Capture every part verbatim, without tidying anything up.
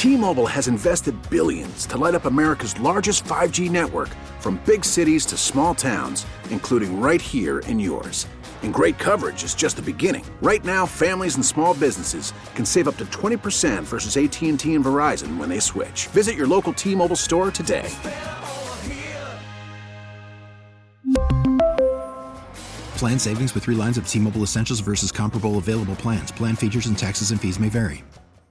T-Mobile has invested billions to light up America's largest five G network, from big cities to small towns, including right here in yours. And great coverage is just the beginning. Right now, families and small businesses can save up to twenty percent versus A T and T and Verizon when they switch. Visit your local T-Mobile store today. Plan savings with three lines of T-Mobile Essentials versus comparable available plans. Plan features and taxes and fees may vary.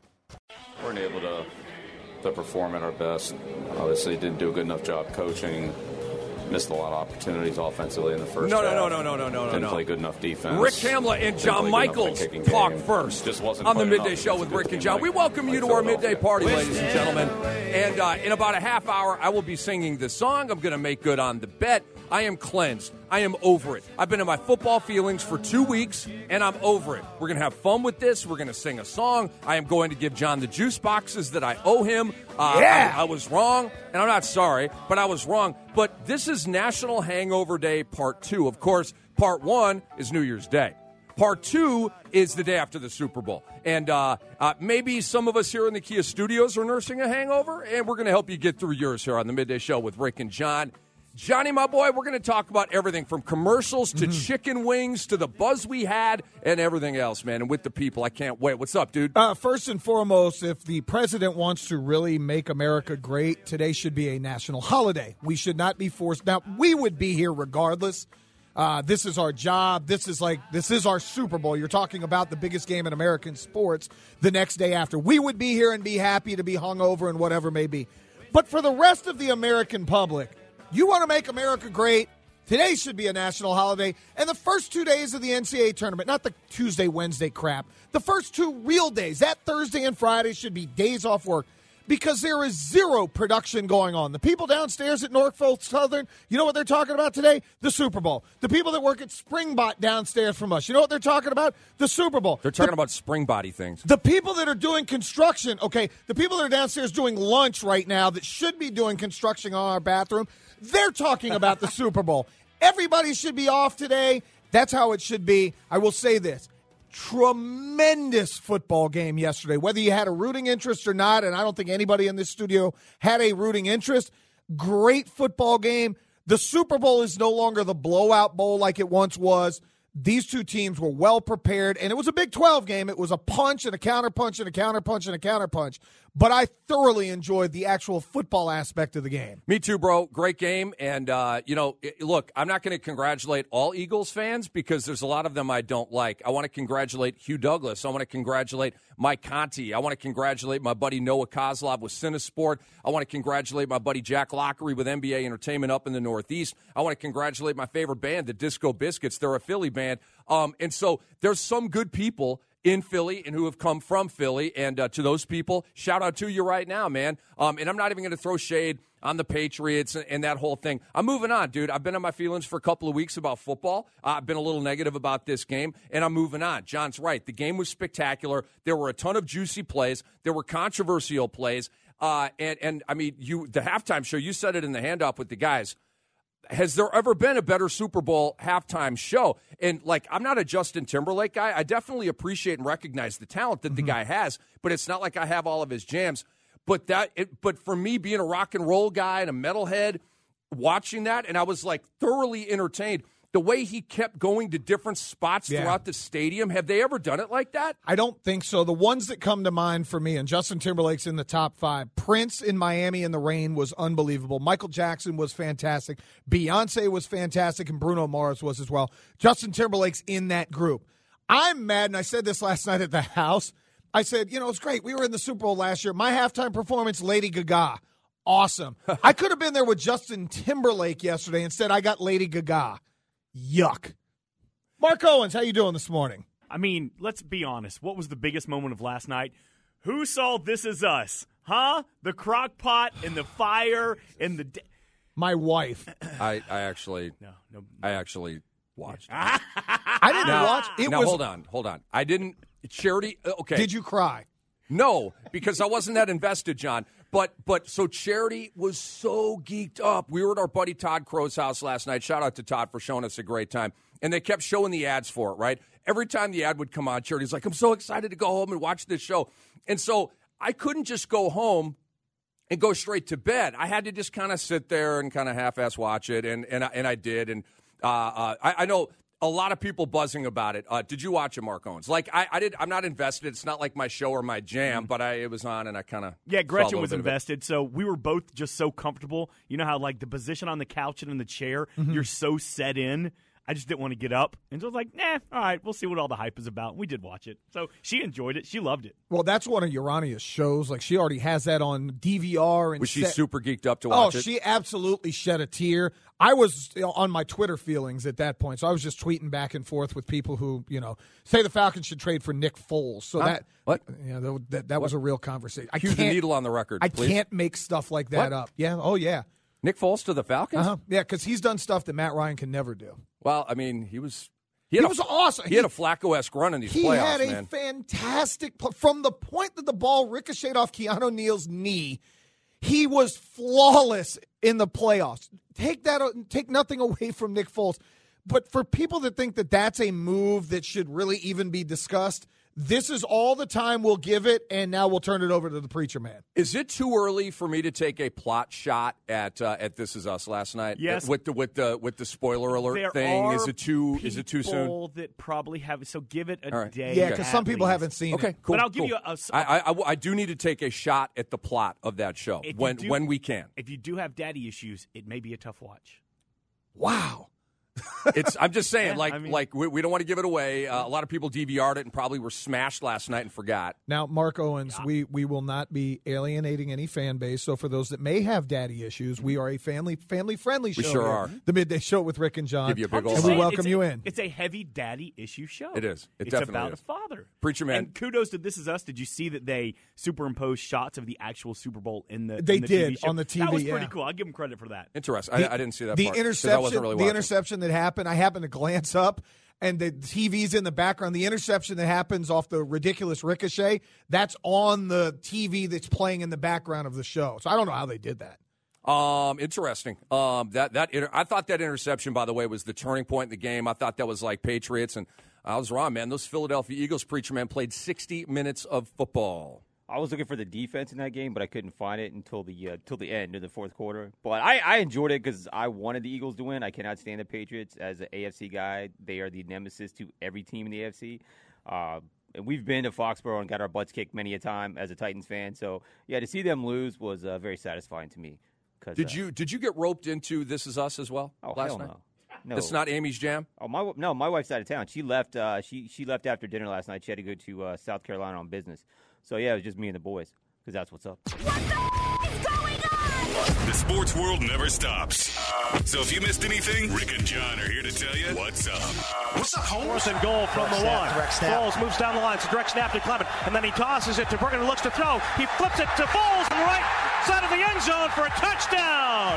Weren't able to, to perform at our best. Obviously, didn't do a good enough job coaching. Missed a lot of opportunities offensively in the first no, half. No, no, no, no, no, no, Didn't no. play good enough defense. Rick Kamla and John Michaels talk first Just wasn't on the playing midday enough show against with a good Rick and team John. like- We welcome you like to our midday Philadelphia. party, ladies and gentlemen. And uh, in about a half hour, I will be singing this song. I'm going to make good on the bet. I am cleansed. I am over it. I've been in my football feelings for two weeks, and I'm over it. We're going to have fun with this. We're going to sing a song. I am going to give John the juice boxes that I owe him. Uh, Yeah. I, I was wrong, and I'm not sorry, but I was wrong. But this is National Hangover Day Part two. Of course, Part one is New Year's Day. Part two is the day after the Super Bowl. And uh, uh, maybe some of us here in the Kia studios are nursing a hangover, and we're going to help you get through yours here on the Midday Show with Rick and John. Johnny, my boy, we're going to talk about everything from commercials to mm-hmm. chicken wings to the buzz we had and everything else, man. And with the people, I can't wait. What's up, dude? Uh, first and foremost, if the president wants to really make America great, today should be a national holiday. We should not be forced. Now, we would be here regardless. Uh, this is our job. This is like this is our Super Bowl. You're talking about the biggest game in American sports the next day after. We would be here and be happy to be hungover and whatever may be. But for the rest of the American public, you want to make America great, today should be a national holiday. And the first two days of the N C double A tournament, not the Tuesday, Wednesday crap, the first two real days, that Thursday and Friday should be days off work because there is zero production going on. The people downstairs at Norfolk Southern, you know what they're talking about today? The Super Bowl. The people that work at Springbot downstairs from us, you know what they're talking about? The Super Bowl. They're talking the, about spring body things. The people that are doing construction, okay, the people that are downstairs doing lunch right now that should be doing construction on our bathroom, they're talking about the Super Bowl. Everybody should be off today. That's how it should be. I will say this. Tremendous football game yesterday. Whether you had a rooting interest or not, and I don't think anybody in this studio had a rooting interest, great football game. The Super Bowl is no longer the blowout bowl like it once was. These two teams were well prepared, and it was a Big twelve game. It was a punch and a counterpunch and a counterpunch and a counterpunch. But I thoroughly enjoyed the actual football aspect of the game. Me too, bro. Great game. And, uh, you know, it, look, I'm not going to congratulate all Eagles fans because there's a lot of them I don't like. I want to congratulate Hugh Douglas. I want to congratulate Mike Conti. I want to congratulate my buddy Noah Kozlov with Cinesport. I want to congratulate my buddy Jack Lockery with N B A Entertainment up in the Northeast. I want to congratulate my favorite band, the Disco Biscuits. They're a Philly band. Um, and so there's some good people in Philly and who have come from Philly. And uh, to those people, shout out to you right now, man. Um, and I'm not even going to throw shade on the Patriots and, and that whole thing. I'm moving on, dude. I've been in my feelings for a couple of weeks about football. Uh, I've been a little negative about this game, and I'm moving on. John's right. The game was spectacular. There were a ton of juicy plays. There were controversial plays. Uh, and, and, I mean, you the halftime show, you said it in the handoff with the guys. Has there ever been a better Super Bowl halftime show? And, like, I'm not a Justin Timberlake guy. I definitely appreciate and recognize the talent that mm-hmm. the guy has, but it's not like I have all of his jams. But that, it, but for me, being a rock and roll guy and a metalhead, watching that, and I was, like, thoroughly entertained. The way he kept going to different spots yeah. throughout the stadium, have they ever done it like that? I don't think so. The ones that come to mind for me, and Justin Timberlake's in the top five, Prince in Miami in the Rain was unbelievable. Michael Jackson was fantastic. Beyonce was fantastic, and Bruno Mars was as well. Justin Timberlake's in that group. I'm mad, and I said this last night at the house. I said, you know, it's great. We were in the Super Bowl last year. My halftime performance, Lady Gaga. Awesome. I could have been there with Justin Timberlake yesterday. Instead, I got Lady Gaga. Yuck. Mark Owens, how you doing this morning? I mean, let's be honest. What was the biggest moment of last night? Who saw This Is Us? Huh? The crock pot and the fire and the... De- My wife. I, I actually... No, no. I actually watched. I didn't now, watch. It now, was... hold on. Hold on. I didn't... Charity... Okay. Did you cry? No, because I wasn't that invested, John. But but so Charity was so geeked up. We were at our buddy Todd Crow's house last night. Shout out to Todd for showing us a great time. And they kept showing the ads for it, right? Every time the ad would come on, Charity's like, I'm so excited to go home and watch this show. And so I couldn't just go home and go straight to bed. I had to just kind of sit there and kind of half-ass watch it, and and I, and I did. And uh, uh, I, I know a lot of people buzzing about it. Uh, did you watch it, Mark Owens? Like I, I did. I'm not invested. It's not like my show or my jam, but I it was on, and I kind of yeah. Gretchen was invested, so we were both just so comfortable. You know how like the position on the couch and in the chair, mm-hmm. you're so set in. I just didn't want to get up. And so I was like, nah, all right, we'll see what all the hype is about. We did watch it. So she enjoyed it. She loved it. Well, that's one of Urania's shows. Like, she already has that on D V R. And was she set- super geeked up to watch oh, it? Oh, she absolutely shed a tear. I was you know, on my Twitter feelings at that point, so I was just tweeting back and forth with people who, you know, say the Falcons should trade for Nick Foles. So huh? that what? Yeah, that, that, that was a real conversation. I Cue can't, the needle on the record, I please. can't make stuff like that what? up. Yeah, oh, yeah. Nick Foles to the Falcons? Uh-huh. Yeah, because he's done stuff that Matt Ryan can never do. Well, I mean, he was he, he had was a, awesome. He, he had a Flacco-esque run in these he playoffs, had a man. fantastic – from the point that the ball ricocheted off Keanu Neal's knee, he was flawless in the playoffs. Take that – take nothing away from Nick Foles. But for people that think that that's a move that should really even be discussed – this is all the time we'll give it, and now we'll turn it over to the preacher man. Is it too early for me to take a plot shot at uh, at This Is Us last night? Yes. With the with the with the spoiler alert there thing, are is it too is it too soon? People that probably have so give it a right. day. Yeah, because some people least. haven't seen okay, it. cool. But I'll give cool. you a. a I, I, I do need to take a shot at the plot of that show when do, when we can. If you do have daddy issues, it may be a tough watch. Wow. It's. I'm just saying, Yeah, like, I mean- like we, we don't want to give it away. Uh, a lot of people D V R'd it and probably were smashed last night and forgot. Now, Mark Owens, yeah. we, we will not be alienating any fan base. So for those that may have daddy issues, we are a family family friendly show. We sure here. are. The Midday Show with Rick and John. Give you a big I'm old just and we saying, welcome it's you a, in. It's a heavy daddy issue show. It is. It it's definitely about is. a father. Preacher man. And kudos to This Is Us. Did you see that they superimposed shots of the actual Super Bowl in the? They in the did T V show? on the T V. That was yeah. pretty cool. I'll give them credit for that. Interesting. The, I, I didn't see that. The part, 'cause I interception. wasn't really the watching. interception that happened. I happened to glance up, and the T V's in the background. The interception that happens off the ridiculous ricochet. That's on the T V that's playing in the background of the show. So I don't know how they did that. Um, interesting. Um, that that inter- I thought that interception, by the way, was the turning point in the game. I thought that was like Patriots, and I was wrong, man. Those Philadelphia Eagles, preacher man, played sixty minutes of football. I was looking for the defense in that game, but I couldn't find it until the uh, till the end of the fourth quarter. But I, I enjoyed it because I wanted the Eagles to win. I cannot stand the Patriots. As an A F C guy, they are the nemesis to every team in the A F C. Uh, and we've been to Foxborough and got our butts kicked many a time as a Titans fan. So, yeah, to see them lose was uh, very satisfying to me. Did uh, you did you get roped into This Is Us as well oh, last hell night? no. No. It's not Amy's jam? Oh my no, my wife's out of town. She left. Uh, she she left after dinner last night. She had to go to uh, South Carolina on business. So yeah, it was just me and the boys because that's what's up. What the is going on? The sports world never stops. So if you missed anything, Rick and John are here to tell you what's up. What's up, Holmes? Fourth and goal from direct the snap, one. direct snap. Foles moves down the line. It's a direct snap to Clement. And then he tosses it to Bergen, who looks to throw. He flips it to Foles on the right side of the end zone for a touchdown.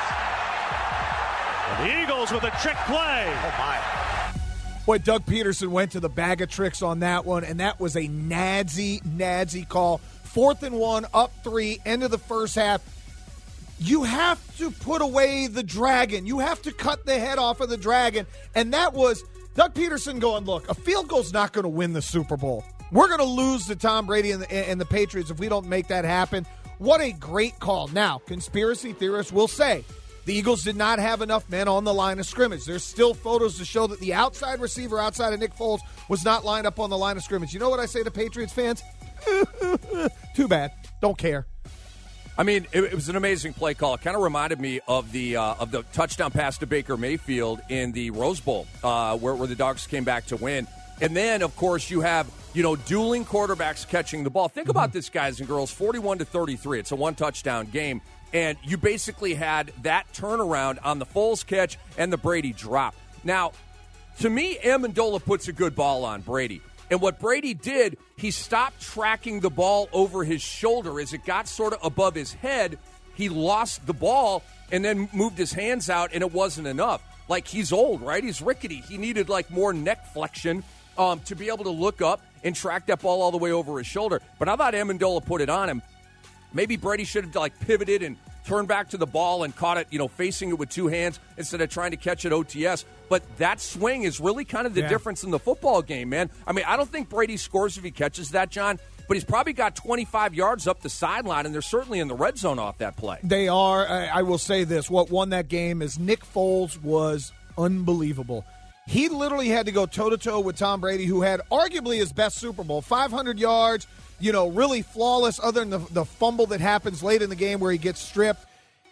And the Eagles with a trick play. Oh, my. Boy, Doug Peterson went to the bag of tricks on that one, and that was a nadsy, nadsy call. Fourth and one, up three, end of the first half. You have to put away the dragon. You have to cut the head off of the dragon. And that was Doug Peterson going, look, a field goal's not going to win the Super Bowl. We're going to lose to Tom Brady and the, and the Patriots if we don't make that happen. What a great call. Now, conspiracy theorists will say the Eagles did not have enough men on the line of scrimmage. There's still photos to show that the outside receiver outside of Nick Foles was not lined up on the line of scrimmage. You know what I say to Patriots fans? Too bad. Don't care. I mean, it, it was an amazing play call. It kind of reminded me of the uh, of the touchdown pass to Baker Mayfield in the Rose Bowl, uh, where, where the Dogs came back to win. And then, of course, you have, you know, dueling quarterbacks catching the ball. Think mm-hmm. about this, guys and girls, forty-one to thirty-three. It's a one-touchdown game. And you basically had that turnaround on the Foles catch and the Brady drop. Now, to me, Amendola puts a good ball on Brady. And what Brady did, he stopped tracking the ball over his shoulder. As it got sort of above his head, he lost the ball and then moved his hands out, and it wasn't enough. Like, he's old, right? He's rickety. He needed, like, more neck flexion um, to be able to look up and track that ball all the way over his shoulder. But I thought Amendola put it on him. Maybe Brady should have, like, pivoted and turned back to the ball and caught it, you know, facing it with two hands instead of trying to catch it O T S. But that swing is really kind of the yeah. difference in the football game, man. I mean, I don't think Brady scores if he catches that, John, but he's probably got twenty-five yards up the sideline, and they're certainly in the red zone off that play. They are. I, I will say this. What won that game is Nick Foles was unbelievable. He literally had to go toe-to-toe with Tom Brady, who had arguably his best Super Bowl, five hundred yards, you know, really flawless other than the, the fumble that happens late in the game where he gets stripped.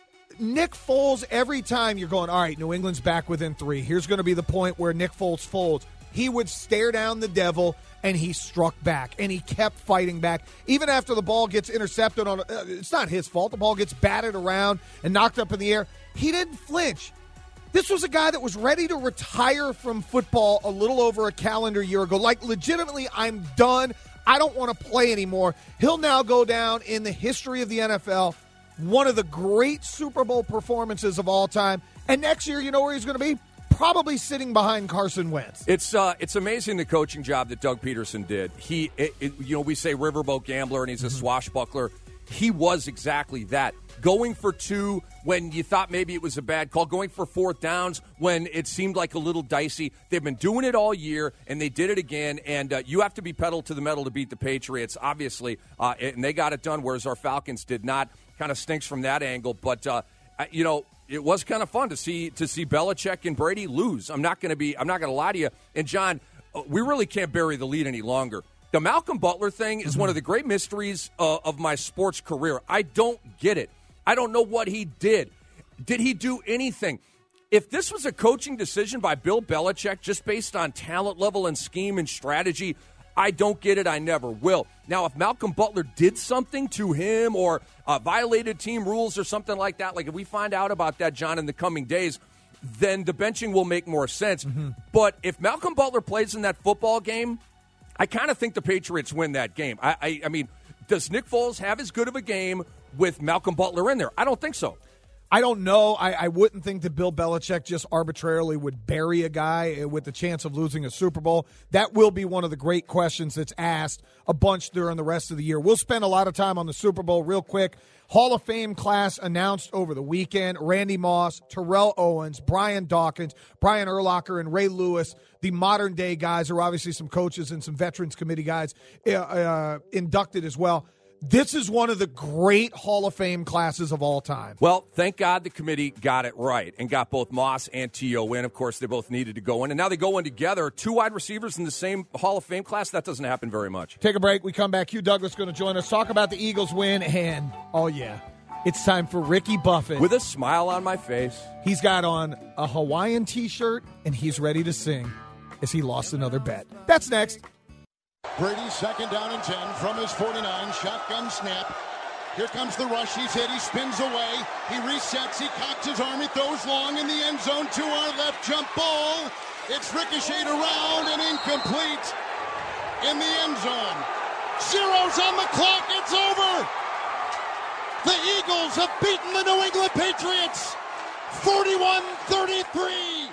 Nick Foles, every time you're going, all right, New England's back within three. Here's going to be the point where Nick Foles folds. He would stare down the devil, and he struck back, and he kept fighting back. Even after the ball gets intercepted, on, uh, it's not his fault. The ball gets batted around and knocked up in the air. He didn't flinch. This was a guy that was ready to retire from football a little over a calendar year ago. Like, legitimately, I'm done. I don't want to play anymore. He'll now go down in the history of the N F L, one of the great Super Bowl performances of all time. And next year, you know where he's going to be? Probably sitting behind Carson Wentz. It's uh, it's amazing the coaching job that Doug Peterson did. He, it, it, you know, we say riverboat gambler, and he's a swashbuckler. He was exactly that. Going for two when you thought maybe it was a bad call. Going for fourth downs when it seemed like a little dicey. They've been doing it all year, and they did it again. And uh, you have to be pedal to the metal to beat the Patriots, obviously. Uh, and they got it done, whereas our Falcons did not. Kind of stinks from that angle. But, uh, you know, it was kind of fun to see to see Belichick and Brady lose. I'm not going to be. I'm not going to lie to you. And, John, we really can't bury the lead any longer. The Malcolm Butler thing is mm-hmm. one of the great mysteries uh, of my sports career. I don't get it. I don't know what he did. Did he do anything? If this was a coaching decision by Bill Belichick just based on talent level and scheme and strategy, I don't get it. I never will. Now, if Malcolm Butler did something to him or uh, violated team rules or something like that, like if we find out about that, John, in the coming days, then the benching will make more sense. Mm-hmm. But if Malcolm Butler plays in that football game, I kind of think the Patriots win that game. I, I, I mean, does Nick Foles have as good of a game with Malcolm Butler in there? I don't think so. I don't know. I, I wouldn't think that Bill Belichick just arbitrarily would bury a guy with the chance of losing a Super Bowl. That will be one of the great questions that's asked a bunch during the rest of the year. We'll spend a lot of time on the Super Bowl real quick. Hall of Fame class announced over the weekend. Randy Moss, Terrell Owens, Brian Dawkins, Brian Urlacher, and Ray Lewis, the modern-day guys, are obviously some coaches and some Veterans Committee guys uh, uh, inducted as well. This is one of the great Hall of Fame classes of all time. Well, thank God the committee got it right and got both Moss and T O in. Of course, they both needed to go in. And now they go in together. Two wide receivers in the same Hall of Fame class. That doesn't happen very much. Take a break. We come back. Hugh Douglas going to join us. Talk about the Eagles win. And, oh, yeah, it's time for Ricky Buffett. With a smile on my face. He's got on a Hawaiian T-shirt, and he's ready to sing as he lost another bet. That's next. Brady second down and ten from his forty-nine. Shotgun snap. Here comes the rush. He's hit. He spins away. He resets. He cocks his arm. He throws long in the end zone to our left. Jump ball. It's ricocheted around and incomplete in the end zone. Zeros on the clock. It's over. The Eagles have beaten the New England Patriots forty-one thirty-three.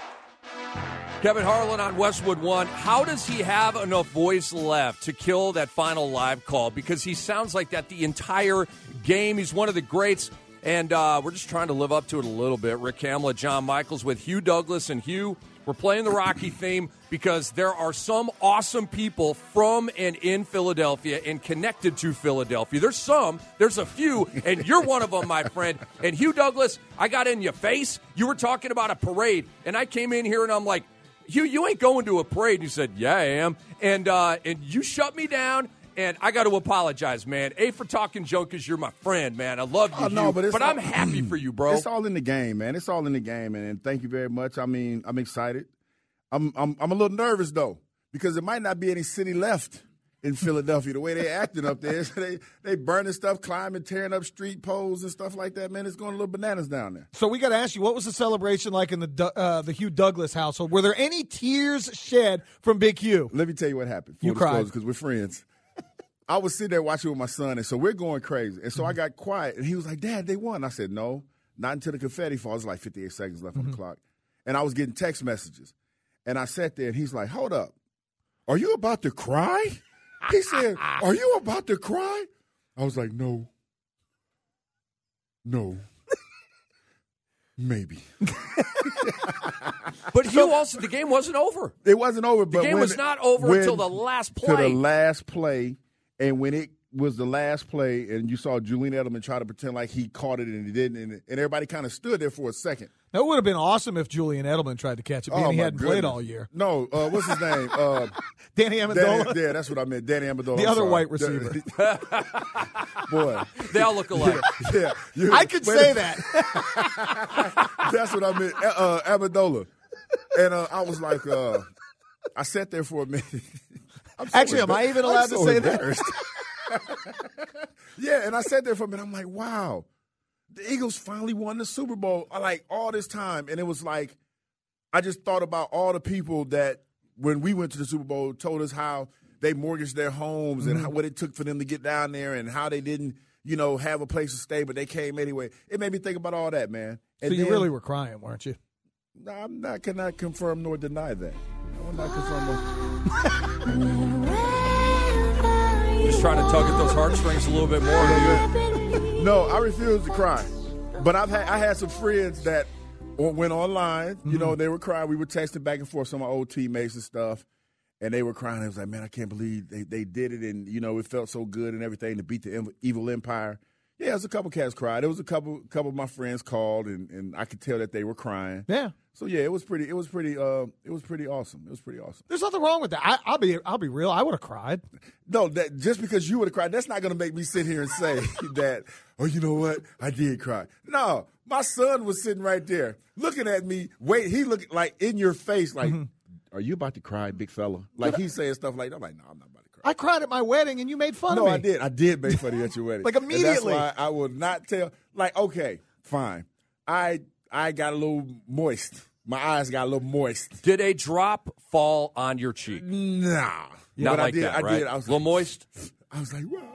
Kevin Harlan on Westwood One. How does he have enough voice left to kill that final live call? Because he sounds like that the entire game. He's one of the greats, and uh, we're just trying to live up to it a little bit. Rick Kamla, John Michaels with Hugh Douglas. And Hugh, we're playing the Rocky theme because there are some awesome people from and in Philadelphia and connected to Philadelphia. There's some, there's a few, and you're one of them, my friend. And Hugh Douglas, I got in your face. You were talking about a parade, and I came in here and I'm like, Hugh, you ain't going to a parade. You said, yeah, I am. And uh, and you shut me down, and I got to apologize, man. A, for talking junk because you're my friend, man. I love you, oh, no, Hugh, but, but all, I'm happy for you, bro. It's all in the game, man. It's all in the game, and, and thank you very much. I mean, I'm excited. I'm, I'm I'm a little nervous, though, because there might not be any city left in Philadelphia, the way they're acting up there. So they, they burning stuff, climbing, tearing up street poles and stuff like that, man. It's going a little bananas down there. So we got to ask you, what was the celebration like in the uh, the Hugh Douglas household? Were there any tears shed from Big Hugh? Let me tell you what happened. You cried. Because we're friends. I was sitting there watching with my son, and so we're going crazy. And so mm-hmm. I got quiet, and he was like, Dad, they won. I said, no, not until the confetti falls. Like fifty-eight seconds left mm-hmm. on the clock. And I was getting text messages. And I sat there, and he's like, hold up. Are you about to cry? He said, are you about to cry? I was like, no. No. Maybe. But Hugh also, the game wasn't over. It wasn't over. But the game when, was not over when, until the last play. To the last play. And when it was the last play and you saw Julian Edelman try to pretend like he caught it and he didn't, and, and everybody kind of stood there for a second. That would have been awesome if Julian Edelman tried to catch it, being Oh, he my hadn't goodness. played all year. No, uh, what's his name? Uh, Danny Amendola? Danny, yeah, that's what I meant. Danny Amendola. The I'm other sorry. white receiver. Boy. They all look alike. Yeah. yeah. You- I could wait say a- that. That's what I meant. Uh, Amendola. And uh, I was like, uh, I sat there for a minute. I'm so Actually, am I even embar- allowed I'm to so say that? embarrassed. Yeah, and I sat there for a minute. I'm like, wow, the Eagles finally won the Super Bowl. I like all this time, and it was like, I just thought about all the people that when we went to the Super Bowl told us how they mortgaged their homes Mm-hmm. and how, what it took for them to get down there and how they didn't, you know, have a place to stay, but they came anyway. It made me think about all that, man. So And you then- really were crying, weren't you? No, I'm not cannot confirm nor deny that. I will not confirm nor- Just trying to tug at those heartstrings a little bit more. No, I refuse to cry. But I've had I had some friends that went online. You know, they were crying. We were texting back and forth, some of my old teammates and stuff, and they were crying. It was like, man, I can't believe they, they did it, and you know, it felt so good and everything to beat the ev- evil empire. Yeah, it was a couple cats cried. There was a couple couple of my friends called, and, and I could tell that they were crying. Yeah. So yeah, it was pretty. It was pretty. Uh, it was pretty awesome. It was pretty awesome. There's nothing wrong with that. I, I'll be I'll be real. I would have cried. No, that just because you would have cried, that's not going to make me sit here and say that, oh, you know what? I did cry. No, my son was sitting right there looking at me. Wait, he looked like in your face, like, are you about to cry, big fella? Like he's saying stuff like that. I'm like, no, I'm not about to cry. I cried at my wedding, and you made fun No, of me. I did. I did make fun of you at your wedding. Like, And immediately. that's why I will not tell. Like, okay, fine. I I got a little moist. My eyes got a little moist. Did a drop fall on your cheek? Nah. Not But like I did, that, I right? did. I was a little like, moist? I was like, wow.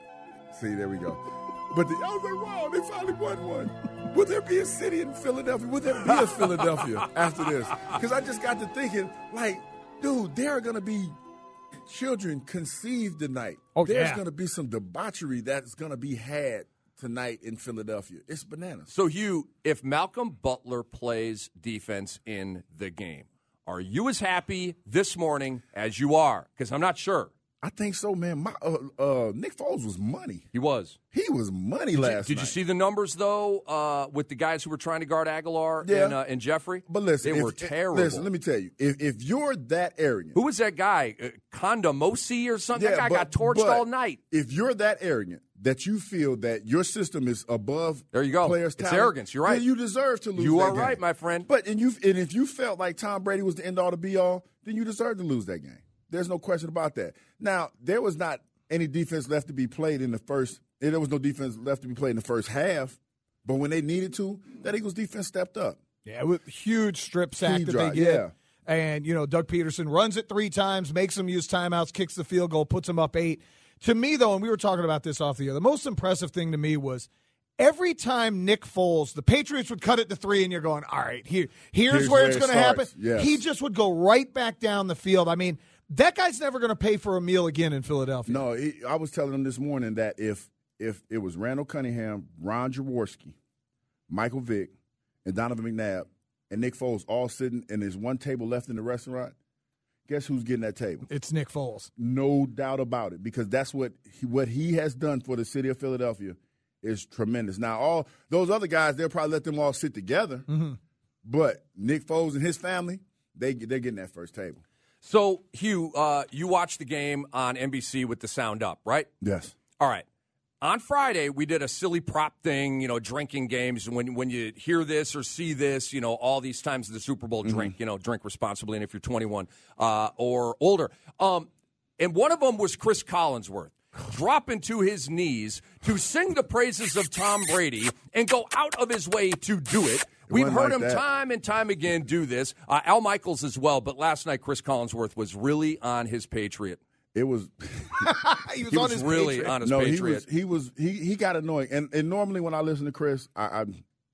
See, there we go. But the, I was like, wow, they finally won one. Would there be a city in Philadelphia? Would there be a Philadelphia after this? Because I just got to thinking, like, dude, there are going to be children conceived tonight. Oh, There's yeah. going to be some debauchery that's going to be had tonight in Philadelphia. It's bananas. So, Hugh, if Malcolm Butler plays defense in the game, are you as happy this morning as you are? Because I'm not sure. I think so, man. My uh, uh, Nick Foles was money. He was. He was money Did, you, last did night. you see the numbers, though, uh, with the guys who were trying to guard Aguilar Yeah. and, uh, and Jeffrey? But listen, they if- were if- terrible. Listen, let me tell you, if if you're that arrogant, Who was that guy? Uh, Kondomosi or something? that guy but- got torched but all night. If you're that arrogant that you feel that your system is above There you go. players' It's talent, arrogance. You're right. then you deserve to lose. You that are game. right, my friend. But and you and if you felt like Tom Brady was the end all to be all, then you deserve to lose that game. There's no question about that. Now there was not any defense left to be played in the first. There was no defense left to be played in the first half. But when they needed to, that Eagles defense stepped up. Yeah, with huge strip sack Key that drive, they get. yeah. And, you know, Doug Peterson runs it three times, makes them use timeouts, kicks the field goal, puts them up eight. To me, though, and we were talking about this off the air, the most impressive thing to me was every time Nick Foles, the Patriots would cut it to three, and you're going, all right, here, here's, Here's where where it's it going to happen. starts. Yes. He just would go right back down the field. I mean, that guy's never going to pay for a meal again in Philadelphia. No, he, I was telling him this morning that if if it was Randall Cunningham, Ron Jaworski, Michael Vick, and Donovan McNabb, and Nick Foles all sitting, and there's one table left in the restaurant, guess who's getting that table? It's Nick Foles. No doubt about it, because that's what he, what he has done for the city of Philadelphia is tremendous. Now, all those other guys, they'll probably let them all sit together, Mm-hmm. but Nick Foles and his family, they they're getting that first table. So, Hugh, uh, you watched the game on N B C with the sound up, right? Yes. All right. On Friday, we did a silly prop thing, you know, drinking games. When when you hear this or see this, you know, all these times of the Super Bowl, drink, you know, drink responsibly, and if you're twenty-one uh, or older. Um, and one of them was Chris Collinsworth dropping to his knees to sing the praises of Tom Brady and go out of his way to do it. We've wasn't heard like him that. time and time again do this. Uh, Al Michaels as well, but last night Chris Collinsworth was really on his Patriot. It was he was He on was his really Patriot. on his no, Patriot. he was he was he he got annoying, and and normally when I listen to Chris, I I,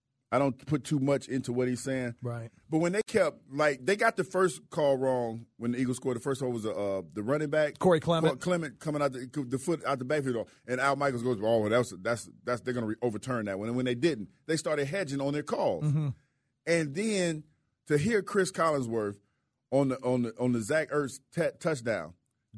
I don't put too much into what he's saying. Right. But when they kept like they got the first call wrong when the Eagles scored. The first one was uh, the running back Corey Clement. Clement coming out the, the foot out the backfield, and Al Michaels goes, "Oh, that's that's that's they're going to re- overturn that one." And when they didn't, they started hedging on their calls. Mm-hmm. And then to hear Chris Collinsworth on the on the on the Zach Ertz t- touchdown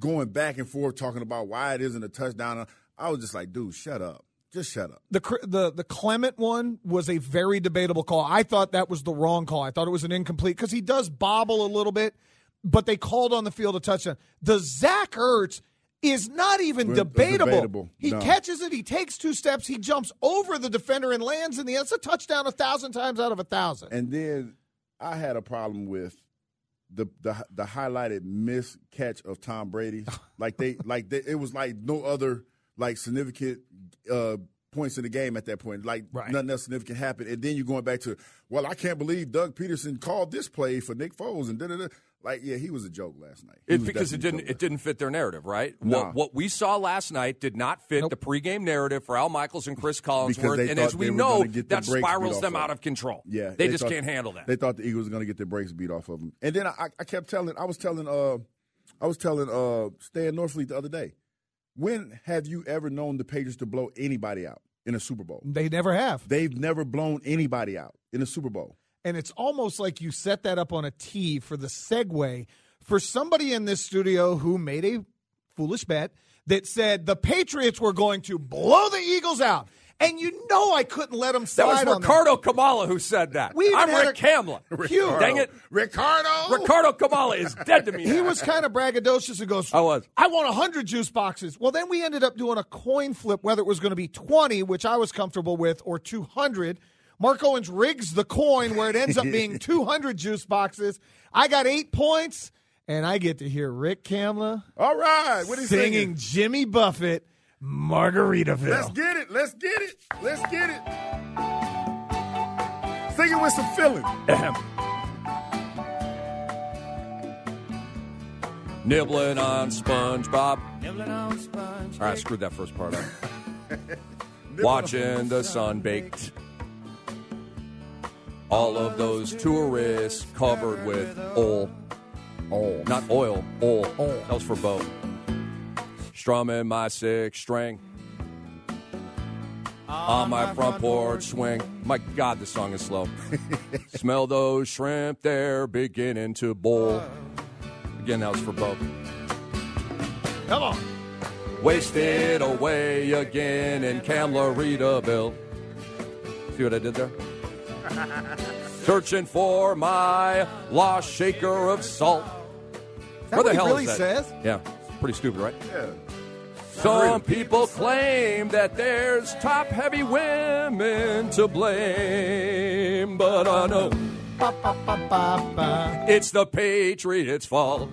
going back and forth talking about why it isn't a touchdown. I was just like, dude, shut up. Just shut up. The the the Clement one was a very debatable call. I thought that was the wrong call. I thought it was an incomplete because he does bobble a little bit, but they called on the field a touchdown. The Zach Ertz is not even We're, debatable. debatable. He No. catches it, he takes two steps, he jumps over the defender and lands in the end. It's a touchdown a thousand times out of a thousand. And then I had a problem with the the the highlighted miss catch of Tom Brady. like they like they, it was like no other like significant uh, points in the game at that point. Like right. nothing else significant happened. And then you're going back to, well, I can't believe Doug Peterson called this play for Nick Foles and da da da. Like, yeah, he was a joke last night. He It's was because it definitely didn't a joke it didn't fit their narrative, right? Nah. What, what we saw last night did not fit Nope. the pregame narrative for Al Michaels and Chris Collinsworth, they and thought as we they were know, gonna get the that brakes spirals beat them off out of of control. Yeah, they, they just thought- can't handle that. They thought the Eagles were going to get their brakes beat off of them. And then I, I kept telling, I was telling, uh, I was telling uh, Stan Norfleet the other day, when have you ever known the Patriots to blow anybody out in a Super Bowl? They never have. They've never blown anybody out in a Super Bowl. And it's almost like you set that up on a tee for the segue for somebody in this studio who made a foolish bet that said the Patriots were going to blow the Eagles out. And you know I couldn't let them That slide was on Ricardo Kamala who said that. We even I'm had Rick a- Kamla. Hugh. Dang it. Ricardo! Ricardo Kamala is dead to me now. He was kind of braggadocious and goes, I was. I want one hundred juice boxes. Well, then we ended up doing a coin flip, whether it was going to be twenty, which I was comfortable with, or two hundred. Mark Owens rigs the coin where it ends up being two hundred juice boxes. I got eight points, and I get to hear Rick Kamla All right. What are you singing singing? Jimmy Buffett, Margaritaville. Let's get it. Let's get it. Let's get it. Sing it with some feeling. Nibbling on SpongeBob. Nibbling on SpongeBob. All right, screwed that first part up. Watching the sun baked. All of those tourists covered with oil. Oil. Not oil, oil. Oil. That was for Bo. Strumming my six string. On my front porch swing. My God, this song is slow. Smell those shrimp, they're beginning to boil. Again, that was for Bo. Come on. Wasted away again in Camlaritaville. See what I did there? Searching for my lost shaker of salt. That Where the what he hell really is that? says? Yeah, pretty stupid, right? Yeah. Some people claim that there's top-heavy women to blame, but I know Ba, ba, ba, ba, ba. it's the Patriots' fault.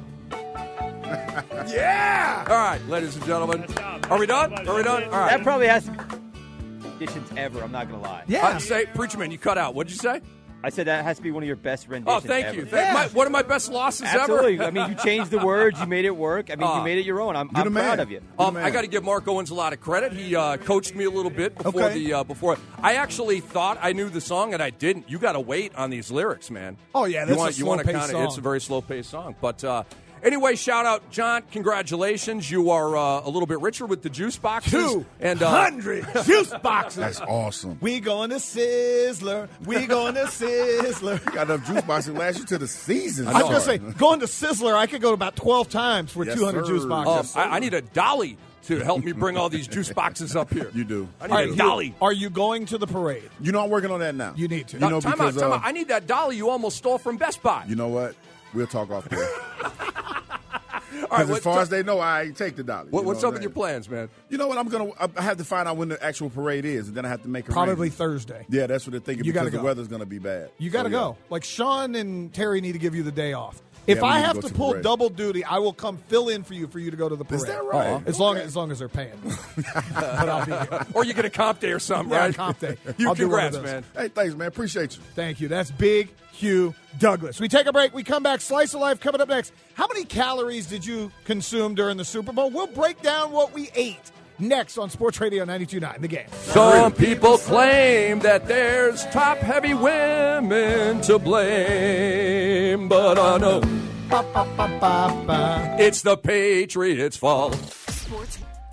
Yeah! All right, ladies and gentlemen. Are we done? Are we done? All right. That probably has to be renditions ever. I'm not gonna lie. Yeah. I'd say, Preacher Man, you cut out. What'd you say? I said that has to be one of your best renditions. Oh, thank ever. you. Thank, Yeah. my, one of my best losses Absolutely. ever. I mean, you changed the words. You made it work. I mean, Uh, you made it your own. I'm, you're I'm the proud man. of you. Um, man. I got to give Mark Owens a lot of credit. He uh, coached me a little bit before Okay. the uh, before. I actually thought I knew the song, and I didn't. You got to wait on these lyrics, man. Oh, yeah, you that's want, a you want to slow-paced kinda- It's a song. very slow paced song, but. Uh, Anyway, shout out, John. Congratulations. You are uh, a little bit richer with the juice boxes. Two and uh, hundred juice boxes. That's awesome. We going to Sizzler. We going to Sizzler. You got enough juice boxes to last you to the season. I was going to say, going to Sizzler, I could go about twelve times for Yes, two hundred sir. juice um, boxes. I, I need a dolly to help me bring all these juice boxes up here. You do. I need All a right, dolly. Are you going to the parade? You know, I'm working on that now. You need to. You know, time because out, time uh, out. I need that dolly you almost stole from Best Buy. you know what? We'll talk off there. All right, Because as what- far as they know, I ain't take the dollar. what, You what's know up what with your plans, man? You know what? I'm gonna. I have to find out when the actual parade is, and then I have to make a Probably Thursday. Yeah, that's what they're thinking. You because gotta the go. weather's gonna be bad. You got to So, yeah. go. Like Sean and Terry need to give you the day off. If Yeah, we I need to have go to to the pull parade. double duty, I will come fill in for you for you to go to the parade. Is that right? Uh-huh. As long as, as long as they're paying. But I'll be here. Or you get a comp day or something, Yeah, right? comp day. You I'll do one of congrats, those. man. Hey, thanks, man. Appreciate you. Thank you. That's Big Hugh Douglas. We take a break. We come back. Slice of Life coming up next. How many calories did you consume during the Super Bowl? We'll break down what we ate next on Sports Radio ninety-two point nine, The Game. Some people claim that there's top-heavy women to blame, but I know Ba, ba, ba, ba, ba. it's the Patriots' fault. Sports.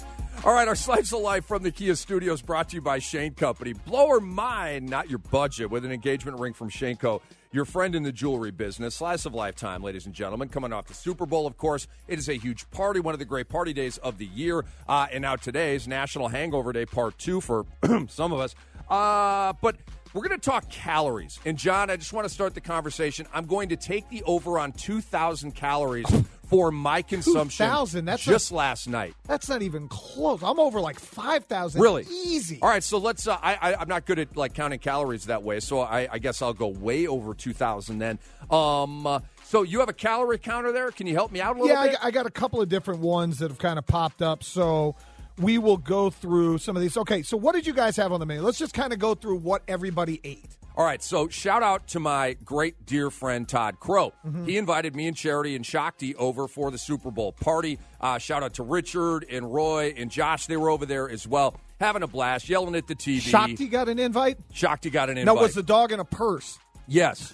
All right, our Slice of Life from the Kia Studios brought to you by Shane Company. Blow or mine, not your budget, with an engagement ring from Shaneco, your friend in the jewelry business. Slice of Life time, ladies and gentlemen. Coming off the Super Bowl, of course. It is a huge party, one of the great party days of the year. Uh, and now today's National Hangover Day, part two for some of us. Uh, but we're going to talk calories. And, John, I just want to start the conversation. I'm going to take the over on two thousand calories for my consumption two thousand? That's just not, last night. That's not even close. I'm over like five thousand. Really? Easy. All right, so let's uh, – I, I, I'm not good at, like, counting calories that way, so I, I guess I'll go way over two thousand then. Um, uh, so you have a calorie counter there? Can you help me out a little yeah, bit? Yeah, I, I got a couple of different ones that have kind of popped up, so we will go through some of these. Okay, so what did you guys have on the menu? Let's just kind of go through what everybody ate. All right, so shout out to my great dear friend Todd Crow. Mm-hmm. He invited me and Charity and Shakti over for the Super Bowl party. Uh, shout out to Richard and Roy and Josh. They were over there as well, having a blast, yelling at the T V. Shakti got an invite? Shakti got an invite. No, was the dog in a purse? Yes.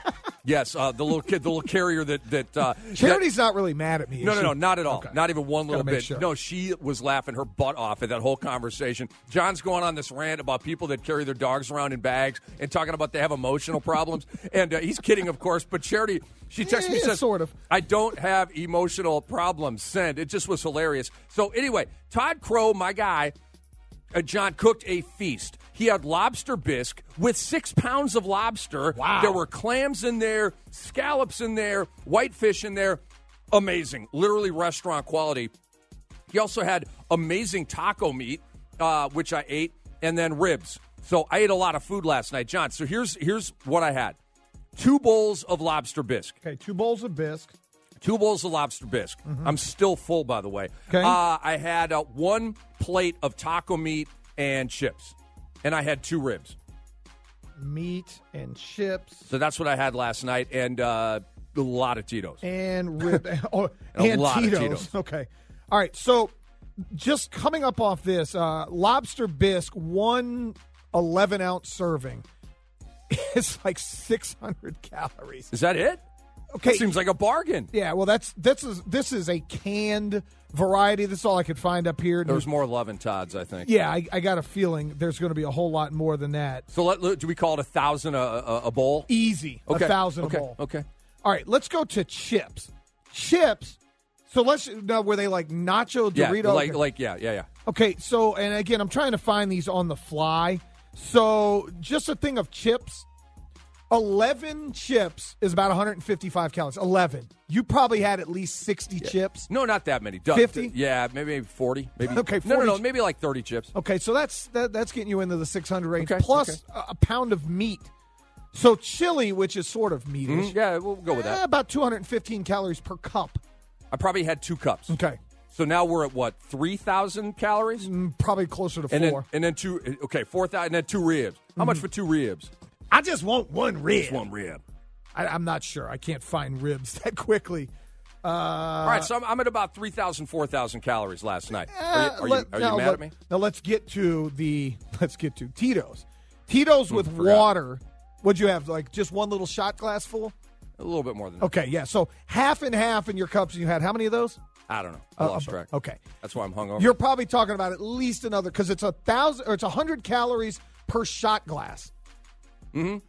Yes, uh, the little kid, the little carrier that that uh, Charity's that, not really mad at me. No, no, she? no, not at all. Okay. Not even one little bit. Sure. No, she was laughing her butt off at that whole conversation. John's going on this rant about people that carry their dogs around in bags and talking about they have emotional problems, and uh, he's kidding, of course. But Charity, she texts yeah, me, says, "Sort of, I don't have emotional problems." Send. It just was hilarious. So anyway, Todd Crow, my guy, uh, John cooked a feast. He had lobster bisque with six pounds of lobster. Wow. There were clams in there, scallops in there, whitefish in there. Amazing. Literally restaurant quality. He also had amazing taco meat, uh, which I ate, and then ribs. So I ate a lot of food last night. John, so here's here's what I had. Two bowls of lobster bisque. Okay, two bowls of bisque. Two bowls of lobster bisque. Mm-hmm. I'm still full, by the way. Okay. Uh, I had uh, one plate of taco meat and chips. And I had two ribs. Meat and chips. So that's what I had last night, and uh, a lot of Tito's. And rib. oh, and and a lot Tito's. of Tito's. Okay. All right, so just coming up off this, uh, lobster bisque, one eleven-ounce serving is like six hundred calories. Is that it? Okay. That seems like a bargain. Yeah, well, that's this is this is a canned variety. That's all I could find up here. There's more Love and Todd's, I think. Yeah, I, I got a feeling there's going to be a whole lot more than that. So let, do we call it a thousand a, a, a bowl? Easy, okay. a thousand okay. a bowl. Okay. All right, let's go to chips. Chips. So let's now were they like nacho Dorito? Yeah, like like yeah, yeah, yeah. Okay, so and again, I'm trying to find these on the fly. So just a thing of chips. eleven chips is about one hundred fifty-five calories. eleven. You probably had at least sixty yeah. chips. No, not that many. fifty? Yeah, maybe, maybe forty. Maybe. Okay, forty. No, no, no, maybe like thirty chips. Okay, so that's that, that's getting you into the six hundred range. Okay, plus okay. a, a pound of meat. So chili, which is sort of meatish. Mm-hmm. Yeah, we'll go with that. Eh, about two hundred fifteen calories per cup. I probably had two cups. Okay. So now we're at what, three thousand calories? Mm, probably closer to and four. Then, and then two, okay, four thousand, and then two ribs. How mm-hmm. much for two ribs? I just want one rib. Just one rib. I, I'm not sure. I can't find ribs that quickly. Uh, All right, so I'm, I'm at about three thousand, four thousand calories last night. Uh, are you, are let, you, are now, you mad let, at me? Now let's get to the let's get to Tito's. Tito's with forgot. water. What'd you have? Like just one little shot glass full? A little bit more than that. Okay, yeah. So half and half in your cups. And you had how many of those? I don't know. I uh, lost track. Okay, that's why I'm hungover. You're probably talking about at least another because it's a thousand or it's a hundred calories per shot glass. Mm-hmm.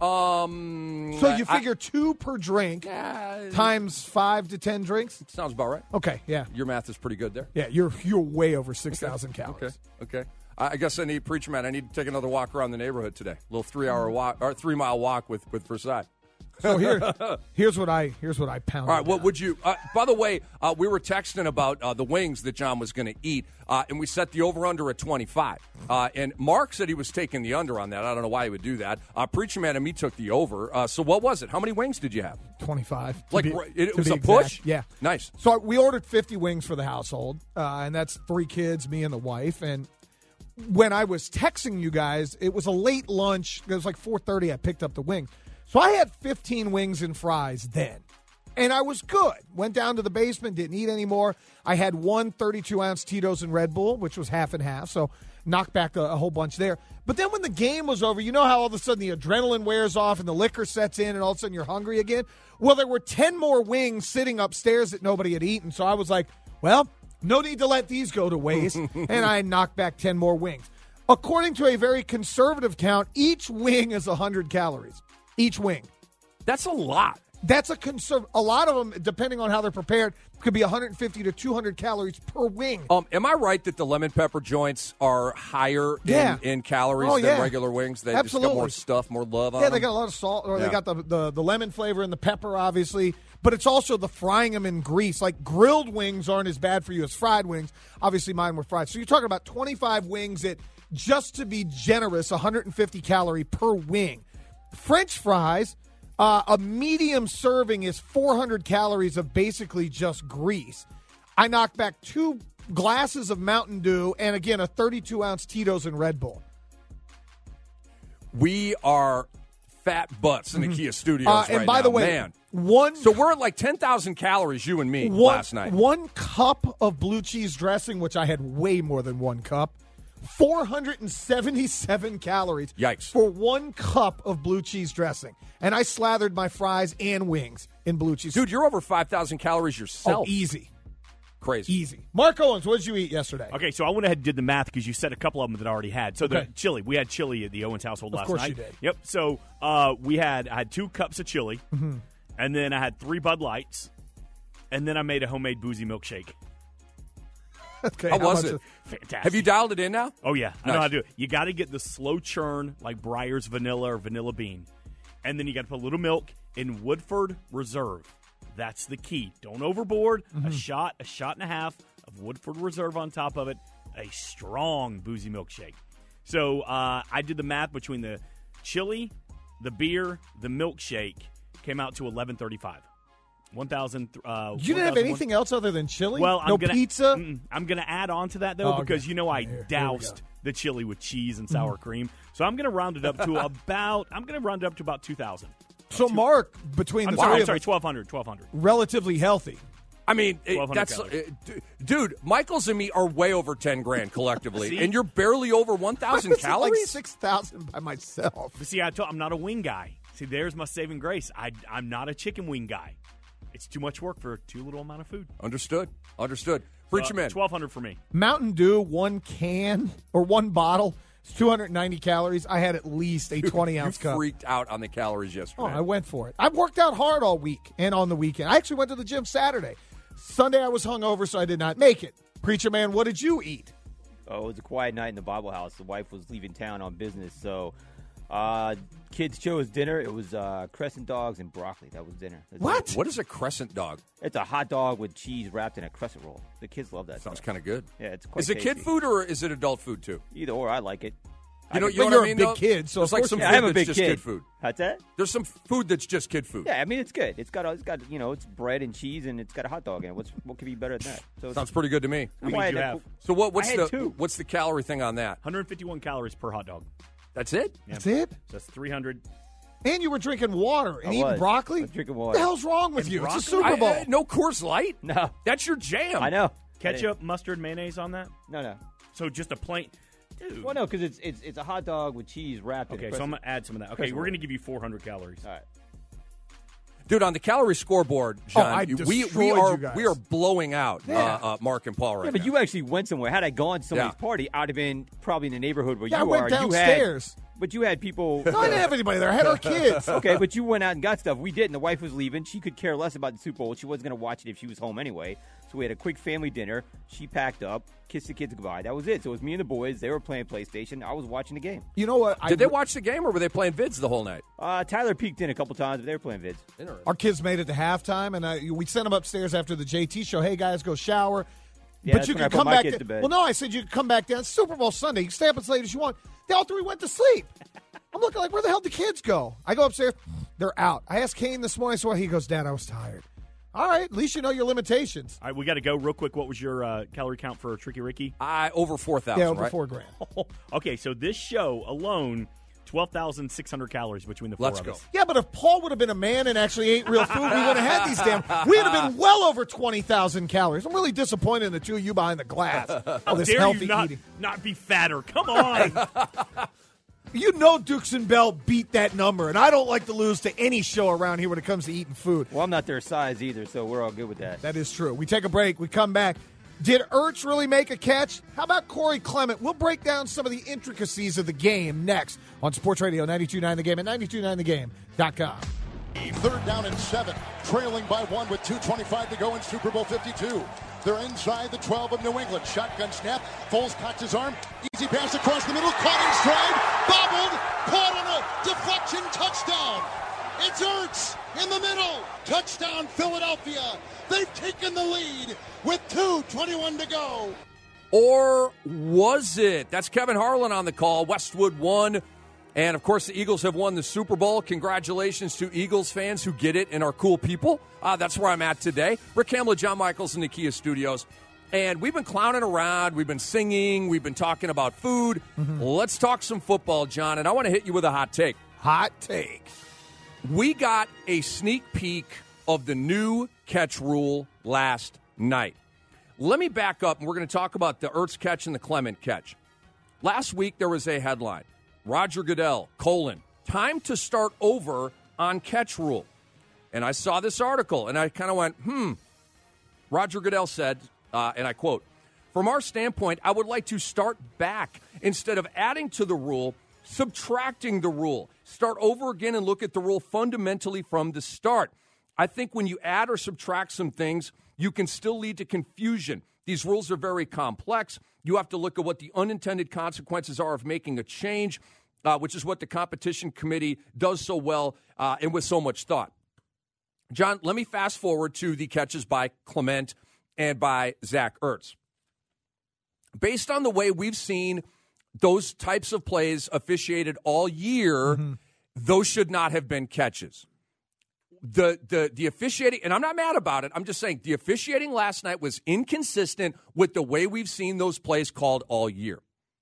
Um, so you I, figure two per drink uh, times five to ten drinks. Sounds about right. Okay, yeah. Your math is pretty good there. Yeah, you're you're way over six thousand okay. calories. Okay, okay. I, I guess I need preacher man. I need to take another walk around the neighborhood today. A little three hour walk or three mile walk with with Versailles. So here, here's what I here's what I pounded. All right, what down. would you? Uh, by the way, uh, we were texting about uh, the wings that John was going to eat, uh, and we set the over under at twenty-five. Uh, and Mark said he was taking the under on that. I don't know why he would do that. Uh, Preacher Man and me took the over. Uh, so what was it? How many wings did you have? twenty-five. Like be, it, it was a exact. push. Yeah, nice. So we ordered fifty wings for the household, uh, and that's three kids, me and the wife. And when I was texting you guys, it was a late lunch. It was like four thirty. I picked up the wings. So I had fifteen wings and fries then, and I was good. Went down to the basement, didn't eat anymore. I had one thirty-two ounce Tito's and Red Bull, which was half and half, so knocked back a, a whole bunch there. But then when the game was over, you know how all of a sudden the adrenaline wears off and the liquor sets in and all of a sudden you're hungry again? Well, there were ten more wings sitting upstairs that nobody had eaten, so I was like, well, No need to let these go to waste. And I knocked back ten more wings. According to a very conservative count, each wing is one hundred calories. Each wing. That's a lot. That's a conserv. A lot of them, depending on how they're prepared, could be one hundred fifty to two hundred calories per wing. Um, am I right that the lemon pepper joints are higher Yeah. in, in calories Oh, than yeah. regular wings? They Absolutely. just got more stuff, more love on Yeah, them? they got a lot of salt, or Yeah. they got the, the, the lemon flavor and the pepper, obviously. But it's also the frying them in grease. Like grilled wings aren't as bad for you as fried wings. Obviously, mine were fried. So you're talking about twenty-five wings at, just to be generous, one hundred fifty calorie per wing. French fries, uh, a medium serving is four hundred calories of basically just grease. I knocked back two glasses of Mountain Dew and, again, a thirty-two ounce Tito's and Red Bull. We are fat butts in the Kia studios Uh, and right by now. the way, Man. one So we're at like ten thousand calories, you and me, one, last night. One cup of blue cheese dressing, which I had way more than one cup, four hundred seventy-seven calories. Yikes. For one cup of blue cheese dressing. And I slathered my fries and wings in blue cheese. Dude, you're over five thousand calories oh, yourself. easy. Crazy. Easy. Mark Owens, what did you eat yesterday? Okay, so I went ahead and did the math because you said a couple of them that I already had. So Okay. the chili, we had chili at the Owens household Of last course night. you did. Yep. So uh, we had I had two cups of chili, Mhm. and then I had three Bud Lights, and then I made a homemade boozy milkshake. Okay, How how was much it? of- Fantastic. Have you dialed it in now? Oh yeah, I know Nice. how to do it. You got to get the slow churn like Breyer's vanilla or vanilla bean, and then you got to put a little milk in Woodford Reserve. That's the key. Don't overboard. Mm-hmm. A shot, a shot and a half of Woodford Reserve on top of it. A strong boozy milkshake. So uh, I did the math between the chili, the beer, the milkshake. Came out to eleven thirty-five. One thousand. Uh, You didn't have anything else other than chili? Well, I'm no gonna, pizza? mm-mm. I'm going to add on to that, though, Oh, okay. because, you know, I Here- here we doused go. the chili with cheese and sour cream. So I'm going to round it up to about, I'm going to round it up to about two thousand. So, Mark, between I'm the sorry, three I'm of sorry, us, twelve hundred, twelve hundred. relatively healthy. I mean, it, twelve hundred that's calories. uh, d- dude. Michaels and me are way over ten grand collectively, See? and you're barely over one thousand Like calories. six thousand by myself. But see, I told, I'm not a wing guy. See, there's my saving grace. I, I'm not a chicken wing guy. It's too much work for too little amount of food. Understood. Understood. Preacher man. twelve hundred for me. Mountain Dew, one can or one bottle, it's two hundred ninety calories. I had at least a twenty ounce you cup. freaked out on the calories yesterday. Oh, I went for it. I've worked out hard all week and on the weekend. I actually went to the gym Saturday. Sunday I was hungover, so I did not make it. Preacher man, what did you eat? Oh, it was a quiet night in the Bible house. The wife was leaving town on business, so uh, kids chose dinner. It was uh, crescent dogs and broccoli. That was dinner. That's What? it. What is a crescent dog? It's a hot dog with cheese wrapped in a crescent roll. The kids love that. Sounds stuff. kind of good. Yeah, it's quite Is it tasty. kid food or is it adult food too? Either or, I like it. You know, I you could- know But what I you're a mean, big though? kid, so There's of like course some you- Yeah, food I'm a that's big just kid. kid food. What's that? There's some food that's just kid food. Yeah, I mean it's good. It's got a, it's got you know it's bread and cheese and it's got a hot dog in it. What's what could be better than that? So it's, Sounds pretty good to me. How many why did you I- have? So what? What's I had the two. what's the calorie thing on that? one hundred fifty-one calories per hot dog. That's it. Yeah. That's it? So that's three hundred. And you were drinking water and I eating was. broccoli? I was drinking What water. the hell's wrong with And you? It's a broccoli? Super Bowl. I- uh, no Coors Light. No, That's your jam. I know. Ketchup, mustard, mayonnaise on that? No, no. So just a plain. Dude. Well, no, because it's it's it's a hot dog with cheese wrapped in Okay, a so I'm crescent. going to add some of that. Okay, crescent we're roll. going to give you four hundred calories. All right. Dude, on the calorie scoreboard, John, Oh, I we we destroyed are you guys. we are blowing out Yeah. uh, uh, Mark and Paul right Yeah, but now. you actually went somewhere. Had I gone to somebody's Yeah. party, I'd have been probably in the neighborhood where Yeah, I you went are. downstairs. You had, but you had people. No, I didn't have anybody there. I had our kids. Okay, but you went out and got stuff. We didn't. The wife was leaving. She could care less about the Super Bowl. She wasn't going to watch it if she was home anyway. So we had a quick family dinner. She packed up, kissed the kids goodbye. That was it. So it was me and the boys. They were playing PlayStation. I was watching the game. You know what? I- Did they watch the game or were they playing vids the whole night? Uh, Tyler peeked in a couple times, but they were playing vids. Our kids made it to halftime, and I, we sent them upstairs after the J T show. Hey, guys, go shower. Yeah, but that's you when I can put come my back. kids da- to bed. Well, no, I said you can come back down. It's Super Bowl Sunday. You can stay up as late as you want. They all three went to sleep. I'm looking like, where the hell did the kids go? I go upstairs. They're out. I asked Kane this morning, so he goes, Dad, I was tired. All right, at least you know your limitations. All right, we got to go real quick. What was your uh, calorie count for Tricky Ricky? I over four thousand. Yeah, over right? four grand. Okay, so this show alone, twelve thousand six hundred calories between the four Let's of go. us. Yeah, but if Paul would have been a man and actually ate real food, we would have had these damn. We'd have been well over twenty thousand calories. I'm really disappointed in the two of you behind the glass. All this Dare healthy you not, eating. not be fatter? Come on. You know Dukes and Bell beat that number, and I don't like to lose to any show around here when it comes to eating food. Well, I'm not their size either, so we're all good with that. That is true. We take a break. We come back. Did Ertz really make a catch? How about Corey Clement? We'll break down some of the intricacies of the game next on Sports Radio ninety-two point nine The Game and ninety-two point nine the game dot com. Third down and seven, trailing by one with two twenty-five to go in Super Bowl fifty-two. They're inside the twelve of New England. Shotgun snap. Foles cocks his arm. Easy pass across the middle. Caught in stride. Bobbled. Caught on a deflection. Touchdown. It's Ertz in the middle. Touchdown, Philadelphia. They've taken the lead with two twenty-one to go. Or was it? That's Kevin Harlan on the call. Westwood won. And, of course, the Eagles have won the Super Bowl. Congratulations to Eagles fans who get it and are cool people. Uh, that's where I'm at today. Rick Hamlin, John Michaels in the Kia Studios. And we've been clowning around. We've been singing. We've been talking about food. Mm-hmm. Let's talk some football, John. And I want to hit you with a hot take. Hot take. We got a sneak peek of the new catch rule last night. Let me back up, and we're going to talk about the Ertz catch and the Clement catch. Last week, there was a headline. Roger Goodell, colon, time to start over on catch rule. And I saw this article, and I kind of went, hmm. Roger Goodell said, uh, and I quote, from our standpoint, I would like to start back. Instead of adding to the rule, subtracting the rule. Start over again and look at the rule fundamentally from the start. I think when you add or subtract some things, you can still lead to confusion. These rules are very complex. You have to look at what the unintended consequences are of making a change, uh, which is what the competition committee does so well uh, and with so much thought. John, let me fast forward to the catches by Clement and by Zach Ertz. Based on the way we've seen those types of plays officiated all year, mm-hmm. those should not have been catches. The, the the officiating, and I'm not mad about it, I'm just saying the officiating last night was inconsistent with the way we've seen those plays called all year.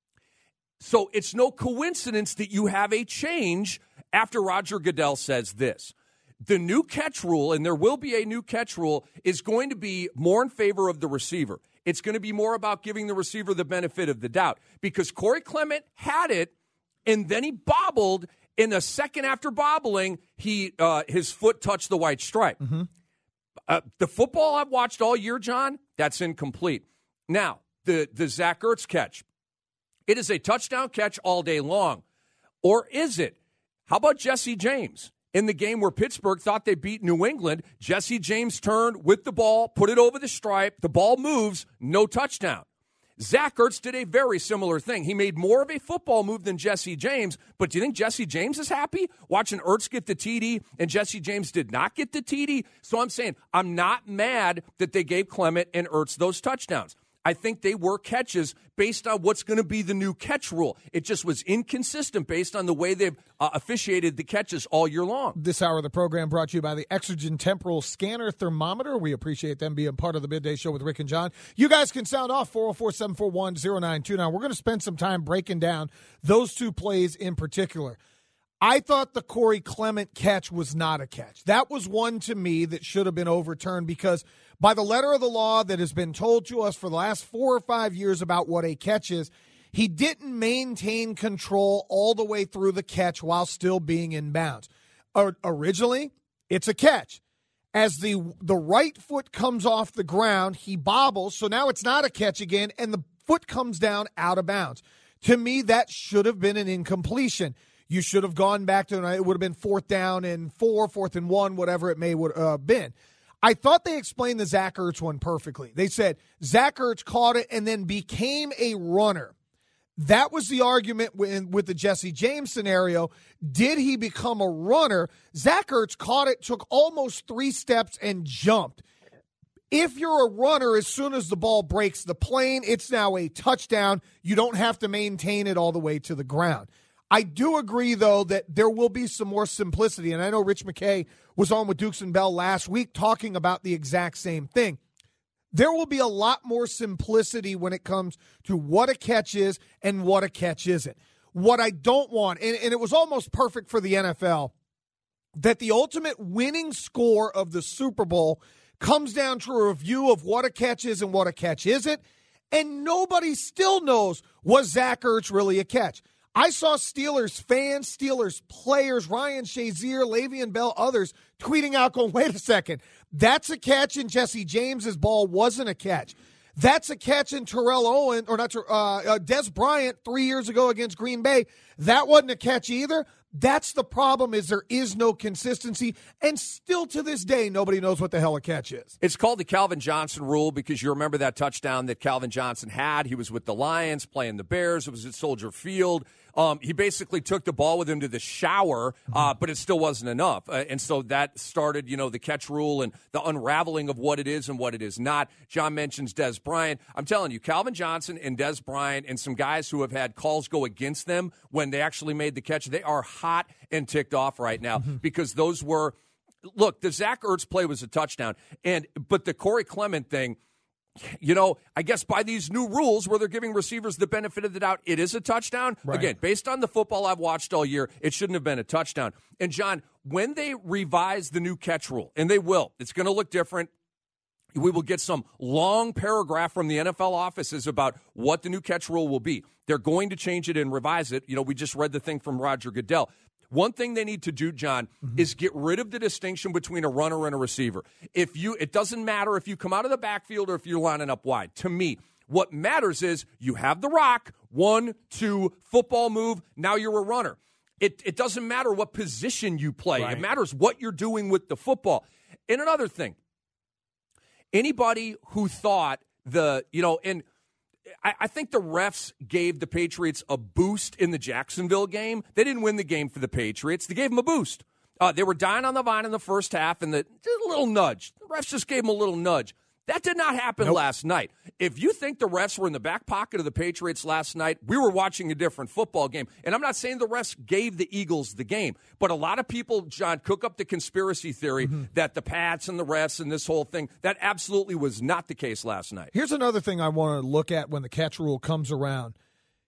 So it's no coincidence that you have a change after Roger Goodell says this. The new catch rule, and there will be a new catch rule, is going to be more in favor of the receiver. It's going to be more about giving the receiver the benefit of the doubt because Corey Clement had it, and then he bobbled. In the second after bobbling, he uh, his foot touched the white stripe. Mm-hmm. Uh, the football I've watched all year, John, that's incomplete. Now, the, the Zach Ertz catch. It is a touchdown catch all day long. Or is it? How about Jesse James? In the game where Pittsburgh thought they beat New England, Jesse James turned with the ball, put it over the stripe, the ball moves, no touchdown. Zach Ertz did a very similar thing. He made more of a football move than Jesse James, but do you think Jesse James is happy watching Ertz get the T D and Jesse James did not get the T D? So I'm saying I'm not mad that they gave Clement and Ertz those touchdowns. I think they were catches based on what's going to be the new catch rule. It just was inconsistent based on the way they've uh, officiated the catches all year long. This hour of the program brought to you by the Exergen Temporal Scanner Thermometer. We appreciate them being part of the Midday Show with Rick and John. You guys can sound off four oh four, seven four one, oh nine two nine. We're going to spend some time breaking down those two plays in particular. I thought the Corey Clement catch was not a catch. That was one to me that should have been overturned because by the letter of the law that has been told to us for the last four or five years about what a catch is, he didn't maintain control all the way through the catch while still being in bounds. Or, originally, it's a catch. As the the right foot comes off the ground, he bobbles, so now it's not a catch again, and the foot comes down out of bounds. To me, that should have been an incompletion. You should have gone back to, it would have been fourth down and four, fourth and one, whatever it may have uh, been. I thought they explained the Zach Ertz one perfectly. They said Zach Ertz caught it and then became a runner. That was the argument with, with the Jesse James scenario. Did he become a runner? Zach Ertz caught it, took almost three steps, and jumped. If you're a runner, as soon as the ball breaks the plane, it's now a touchdown. You don't have to maintain it all the way to the ground. I do agree, though, that there will be some more simplicity, and I know Rich McKay was on with Dukes and Bell last week talking about the exact same thing. There will be a lot more simplicity when it comes to what a catch is and what a catch isn't. What I don't want, and, and it was almost perfect for the N F L, that the ultimate winning score of the Super Bowl comes down to a review of what a catch is and what a catch isn't, and nobody still knows, was Zach Ertz really a catch? I saw Steelers fans, Steelers players, Ryan Shazier, Le'Veon Bell, others tweeting out going, wait a second, that's a catch and Jesse James's ball wasn't a catch. That's a catch in Terrell Owen, or not, uh, uh, Des Bryant three years ago against Green Bay. That wasn't a catch either. That's the problem, is there is no consistency, and still to this day, nobody knows what the hell a catch is. It's called the Calvin Johnson rule because you remember that touchdown that Calvin Johnson had. He was with the Lions playing the Bears. It was at Soldier Field. Um, he basically took the ball with him to the shower, uh, but it still wasn't enough. Uh, and so that started, you know, the catch rule and the unraveling of what it is and what it is not. John mentions Des Bryant. I'm telling you, Calvin Johnson and Des Bryant and some guys who have had calls go against them when they actually made the catch, they are hot and ticked off right now mm-hmm. because those were – look, the Zach Ertz play was a touchdown, and but the Corey Clement thing – you know, I guess by these new rules where they're giving receivers the benefit of the doubt, it is a touchdown. Right. Again, based on the football I've watched all year, it shouldn't have been a touchdown. And, John, when they revise the new catch rule, and they will, it's going to look different. We will get some long paragraph from the N F L offices about what the new catch rule will be. They're going to change it and revise it. You know, we just read the thing from Roger Goodell. One thing they need to do, John, mm-hmm. is get rid of the distinction between a runner and a receiver. If you, it doesn't matter if you come out of the backfield or if you're lining up wide. To me, what matters is you have the rock, one, two, football move, now you're a runner. It, it doesn't matter what position you play. Right. It matters what you're doing with the football. And another thing, anybody who thought the, you know, and I, I think the refs gave the Patriots a boost in the Jacksonville game. They didn't win the game for the Patriots. They gave them a boost. Uh, they were dying on the vine in the first half, and the a little nudge. The refs just gave them a little nudge. That did not happen nope. last night. If you think the refs were in the back pocket of the Patriots last night, we were watching a different football game. And I'm not saying the refs gave the Eagles the game, but a lot of people, John, cook up the conspiracy theory mm-hmm. that the Pats and the refs and this whole thing, that absolutely was not the case last night. Here's another thing I want to look at when the catch rule comes around.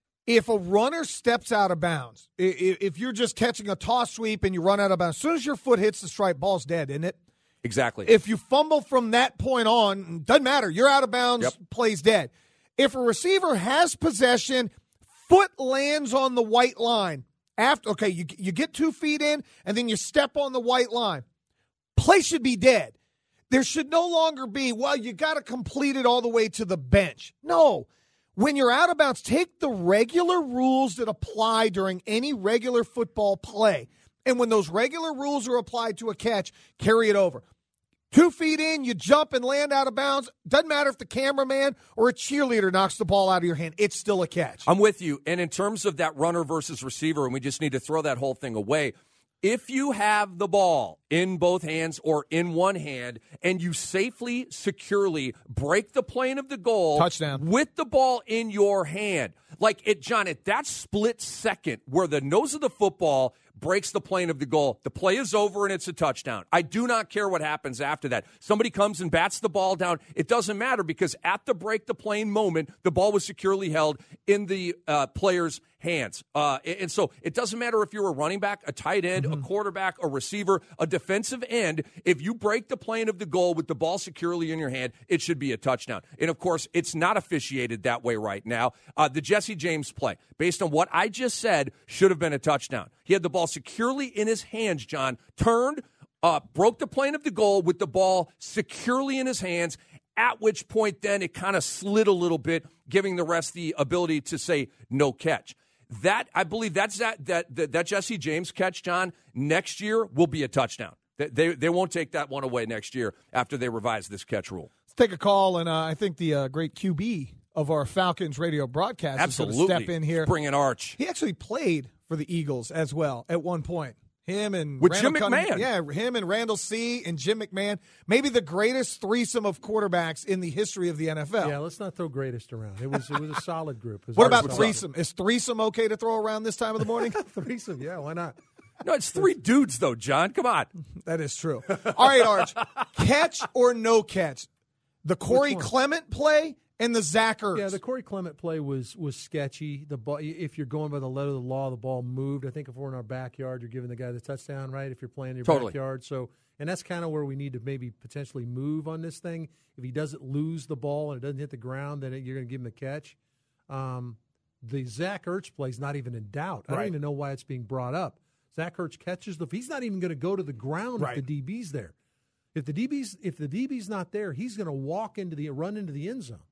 If a runner steps out of bounds, if you're just catching a toss sweep and you run out of bounds, as soon as your foot hits the stripe, ball's dead, isn't it? Exactly. If you fumble from that point on, doesn't matter. You're out of bounds, yep. play's dead. If a receiver has possession, foot lands on the white line. After okay, you you get two feet in, and then you step on the white line. Play should be dead. There should no longer be, well, you got to complete it all the way to the bench. No. When you're out of bounds, take the regular rules that apply during any regular football play. And when those regular rules are applied to a catch, carry it over. Two feet in, you jump and land out of bounds. Doesn't matter if the cameraman or a cheerleader knocks the ball out of your hand. It's still a catch. I'm with you. And in terms of that runner versus receiver, and we just need to throw that whole thing away, if you have the ball in both hands or in one hand and you safely, securely break the plane of the goal touchdown with the ball in your hand, like it, John, at that split second where the nose of the football breaks the plane of the goal, the play is over and it's a touchdown. I do not care what happens after that. Somebody comes and bats the ball down. It doesn't matter because at the break the plane moment, the ball was securely held in the uh, player's hands. Uh, and so it doesn't matter if you're a running back, a tight end, mm-hmm. a quarterback, a receiver, a defensive end. If you break the plane of the goal with the ball securely in your hand, it should be a touchdown. And, of course, it's not officiated that way right now. Uh, the Jesse James play, based on what I just said, should have been a touchdown. He had the ball securely in his hands, John, turned, uh, broke the plane of the goal with the ball securely in his hands, at which point then it kind of slid a little bit, giving the rest the ability to say no catch. That, I believe that's that, that, that, that Jesse James catch, John, next year will be a touchdown. They, they, they won't take that one away next year after they revise this catch rule. Let's take a call, and uh, I think the uh, great Q B of our Falcons radio broadcast Absolutely. is going to step in here. Bring an arch. He actually played for the Eagles as well at one point. Him and With Randall Jim Cunningham, McMahon. yeah, him and Randall C. and Jim McMahon, maybe the greatest threesome of quarterbacks in the history of the N F L. Yeah, let's not throw greatest around. It was it was a solid group. What about threesome? Is threesome okay to throw around this time of the morning? Threesome, yeah, why not? No, it's three dudes though, John. Come on. That is true. All right, Arch, catch or no catch? The Corey Clement play and the Zach Ertz. Yeah, the Corey Clement play was was sketchy. The ball, if you're going by the letter of the law, the ball moved. I think if we're in our backyard, you're giving the guy the touchdown, right? If you're playing in your totally. backyard. So, and that's kind of where we need to maybe potentially move on this thing. If he doesn't lose the ball and it doesn't hit the ground, then you're going to give him the catch. Um, the Zach Ertz play is not even in doubt. I right. don't even know why it's being brought up. Zach Ertz catches the. He's not even going to go to the ground right. if the D B's there. If the D B's if the D B's not there, he's going to walk into the run into the end zone.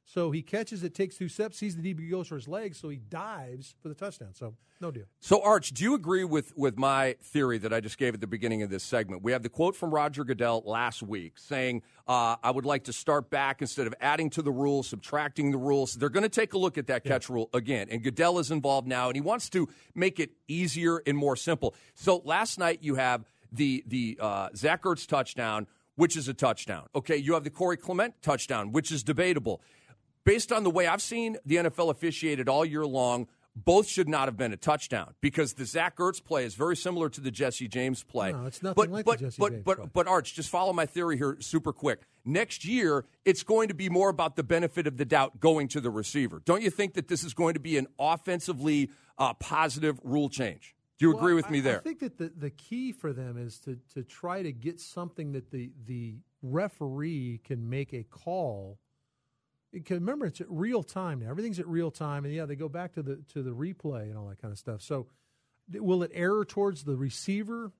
So he catches it, takes two steps, sees the D B goes for his legs, so he dives for the touchdown. So no deal. So, Arch, do you agree with, with my theory that I just gave at the beginning of this segment? We have the quote from Roger Goodell last week saying, uh, I would like to start back instead of adding to the rules, subtracting the rules. They're going to take a look at that catch yeah. rule again. And Goodell is involved now, and he wants to make it easier and more simple. So last night you have the, the uh, Zach Ertz touchdown, which is a touchdown. Okay, you have the Corey Clement touchdown, which is debatable. Based on the way I've seen the N F L officiated all year long, both should not have been a touchdown because the Zach Ertz play is very similar to the Jesse James play. No, it's nothing but, like but, the Jesse but, James but, play. But, Arch, just follow my theory here super quick. Next year, it's going to be more about the benefit of the doubt going to the receiver. Don't you think that this is going to be an offensively uh, positive rule change? Do you well, agree with I, me there? I think that the, the key for them is to, to try to get something that the, the referee can make a call. Because remember, it's at real time now. Everything's at real time, and yeah, they go back to the to the replay and all that kind of stuff. So, will it err towards the receiver?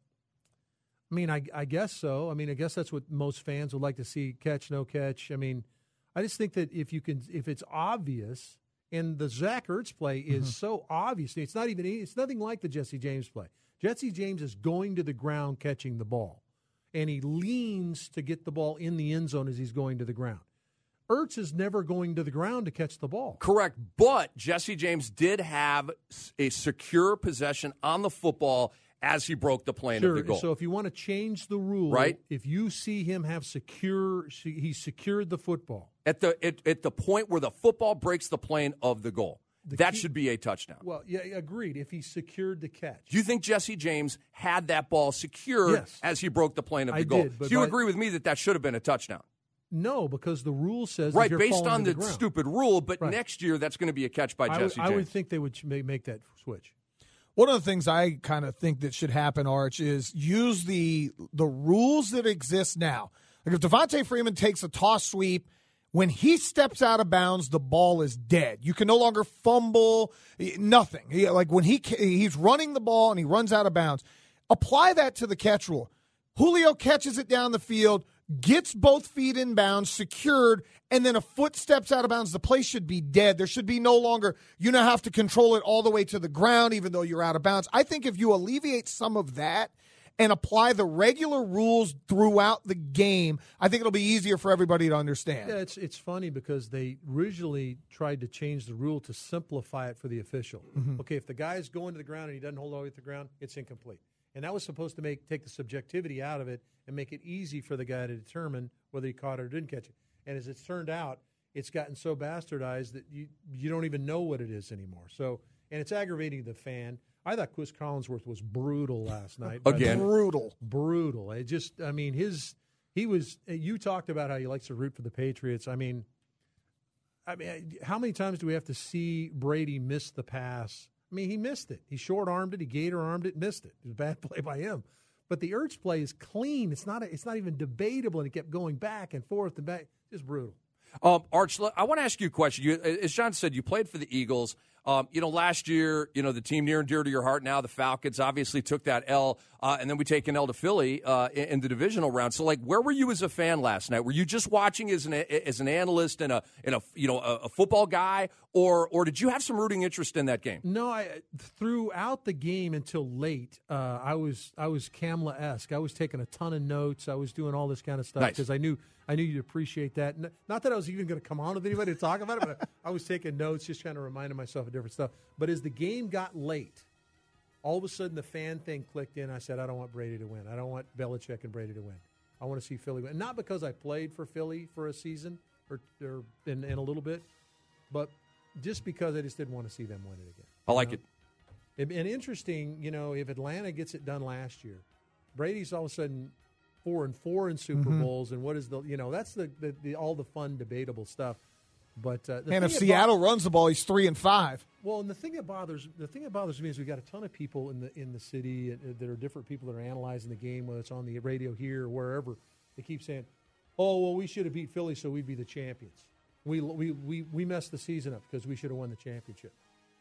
I mean, I, I guess so. I mean, I guess that's what most fans would like to see: catch, no catch. I mean, I just think that if you can, if it's obvious, and the Zach Ertz play is mm-hmm. so obvious, it's not even it's nothing like the Jesse James play. Jesse James is going to the ground catching the ball, and he leans to get the ball in the end zone as he's going to the ground. Ertz is never going to the ground to catch the ball. Correct, but Jesse James did have a secure possession on the football as he broke the plane sure. of the goal. So if you want to change the rule, right? If you see him have secure, he secured the football. At the at, at the point where the football breaks the plane of the goal, the that key, should be a touchdown. Well, yeah, agreed, if he secured the catch. Do you think Jesse James had that ball secured yes. as he broke the plane of the I goal? Did, but Do you by, agree with me that that should have been a touchdown? No, because the rule says right that you're based on the, the, the stupid rule. But right. next year, that's going to be a catch by I Jesse would, James. I would think they would make that switch. One of the things I kind of think that should happen, Arch, is use the the rules that exist now. Like if Devontae Freeman takes a toss sweep, when he steps out of bounds, the ball is dead. You can no longer fumble, nothing. He, like when he he's running the ball and he runs out of bounds, apply that to the catch rule. Julio catches it down the field, gets both feet in bounds, secured, and then a foot steps out of bounds. The play should be dead. There should be no longer, you now have to control it all the way to the ground, even though you're out of bounds. I think if you alleviate some of that and apply the regular rules throughout the game, I think it'll be easier for everybody to understand. Yeah, it's it's funny because they originally tried to change the rule to simplify it for the official. Mm-hmm. Okay, if the guy's going to the ground and he doesn't hold all the way to the ground, it's incomplete. And that was supposed to make take the subjectivity out of it and make it easy for the guy to determine whether he caught it or didn't catch it. And as it's turned out, it's gotten so bastardized that you you don't even know what it is anymore. So, and it's aggravating the fan. I thought Chris Collinsworth was brutal last night. Again, brutal, brutal. It just, I mean, his he was. You talked about how he likes to root for the Patriots. I mean, I mean, how many times do we have to see Brady miss the pass? I mean, he missed it. He short-armed it. He gator-armed it. Missed it. It was a bad play by him. But the Ertz play is clean. It's not. A, it's not even debatable. And he kept going back and forth and back. Just brutal. Um, Arch, I want to ask you a question. You, as John said, you played for the Eagles. Um, you know, last year, you know, the team near and dear to your heart now, the Falcons, obviously took that L, uh, and then we take an L to Philly uh, in, in the divisional round. So, like, where were you as a fan last night? Were you just watching as an as an analyst and a and a you know a, a football guy, or or did you have some rooting interest in that game? No, I throughout the game until late, uh, I was I was Kamla-esque. I was taking a ton of notes. I was doing all this kind of stuff because nice. I knew I knew you'd appreciate that. Not that I was even going to come on with anybody to talk about it, but I, I was taking notes, just trying to remind myself of different stuff. But as the game got late, all of a sudden the fan thing clicked in. I said, I don't want Brady to win. I don't want Belichick and Brady to win. I want to see Philly win. Not because I played for Philly for a season or, or in, in a little bit, but just because I just didn't want to see them win it again. I like know? it. And interesting, you know, if Atlanta gets it done last year, Brady's all of a sudden four and four in Super mm-hmm. Bowls, and what is the, you know, that's the, the, the all the fun, debatable stuff. But uh, the and if thing Seattle about, runs the ball, he's three and five. Well, and the thing that bothers the thing that bothers me is we got a ton of people in the in the city that are different people that are analyzing the game, whether it's on the radio here or wherever. They keep saying, "Oh, well, we should have beat Philly, so we'd be the champions. We we we we messed the season up because we should have won the championship.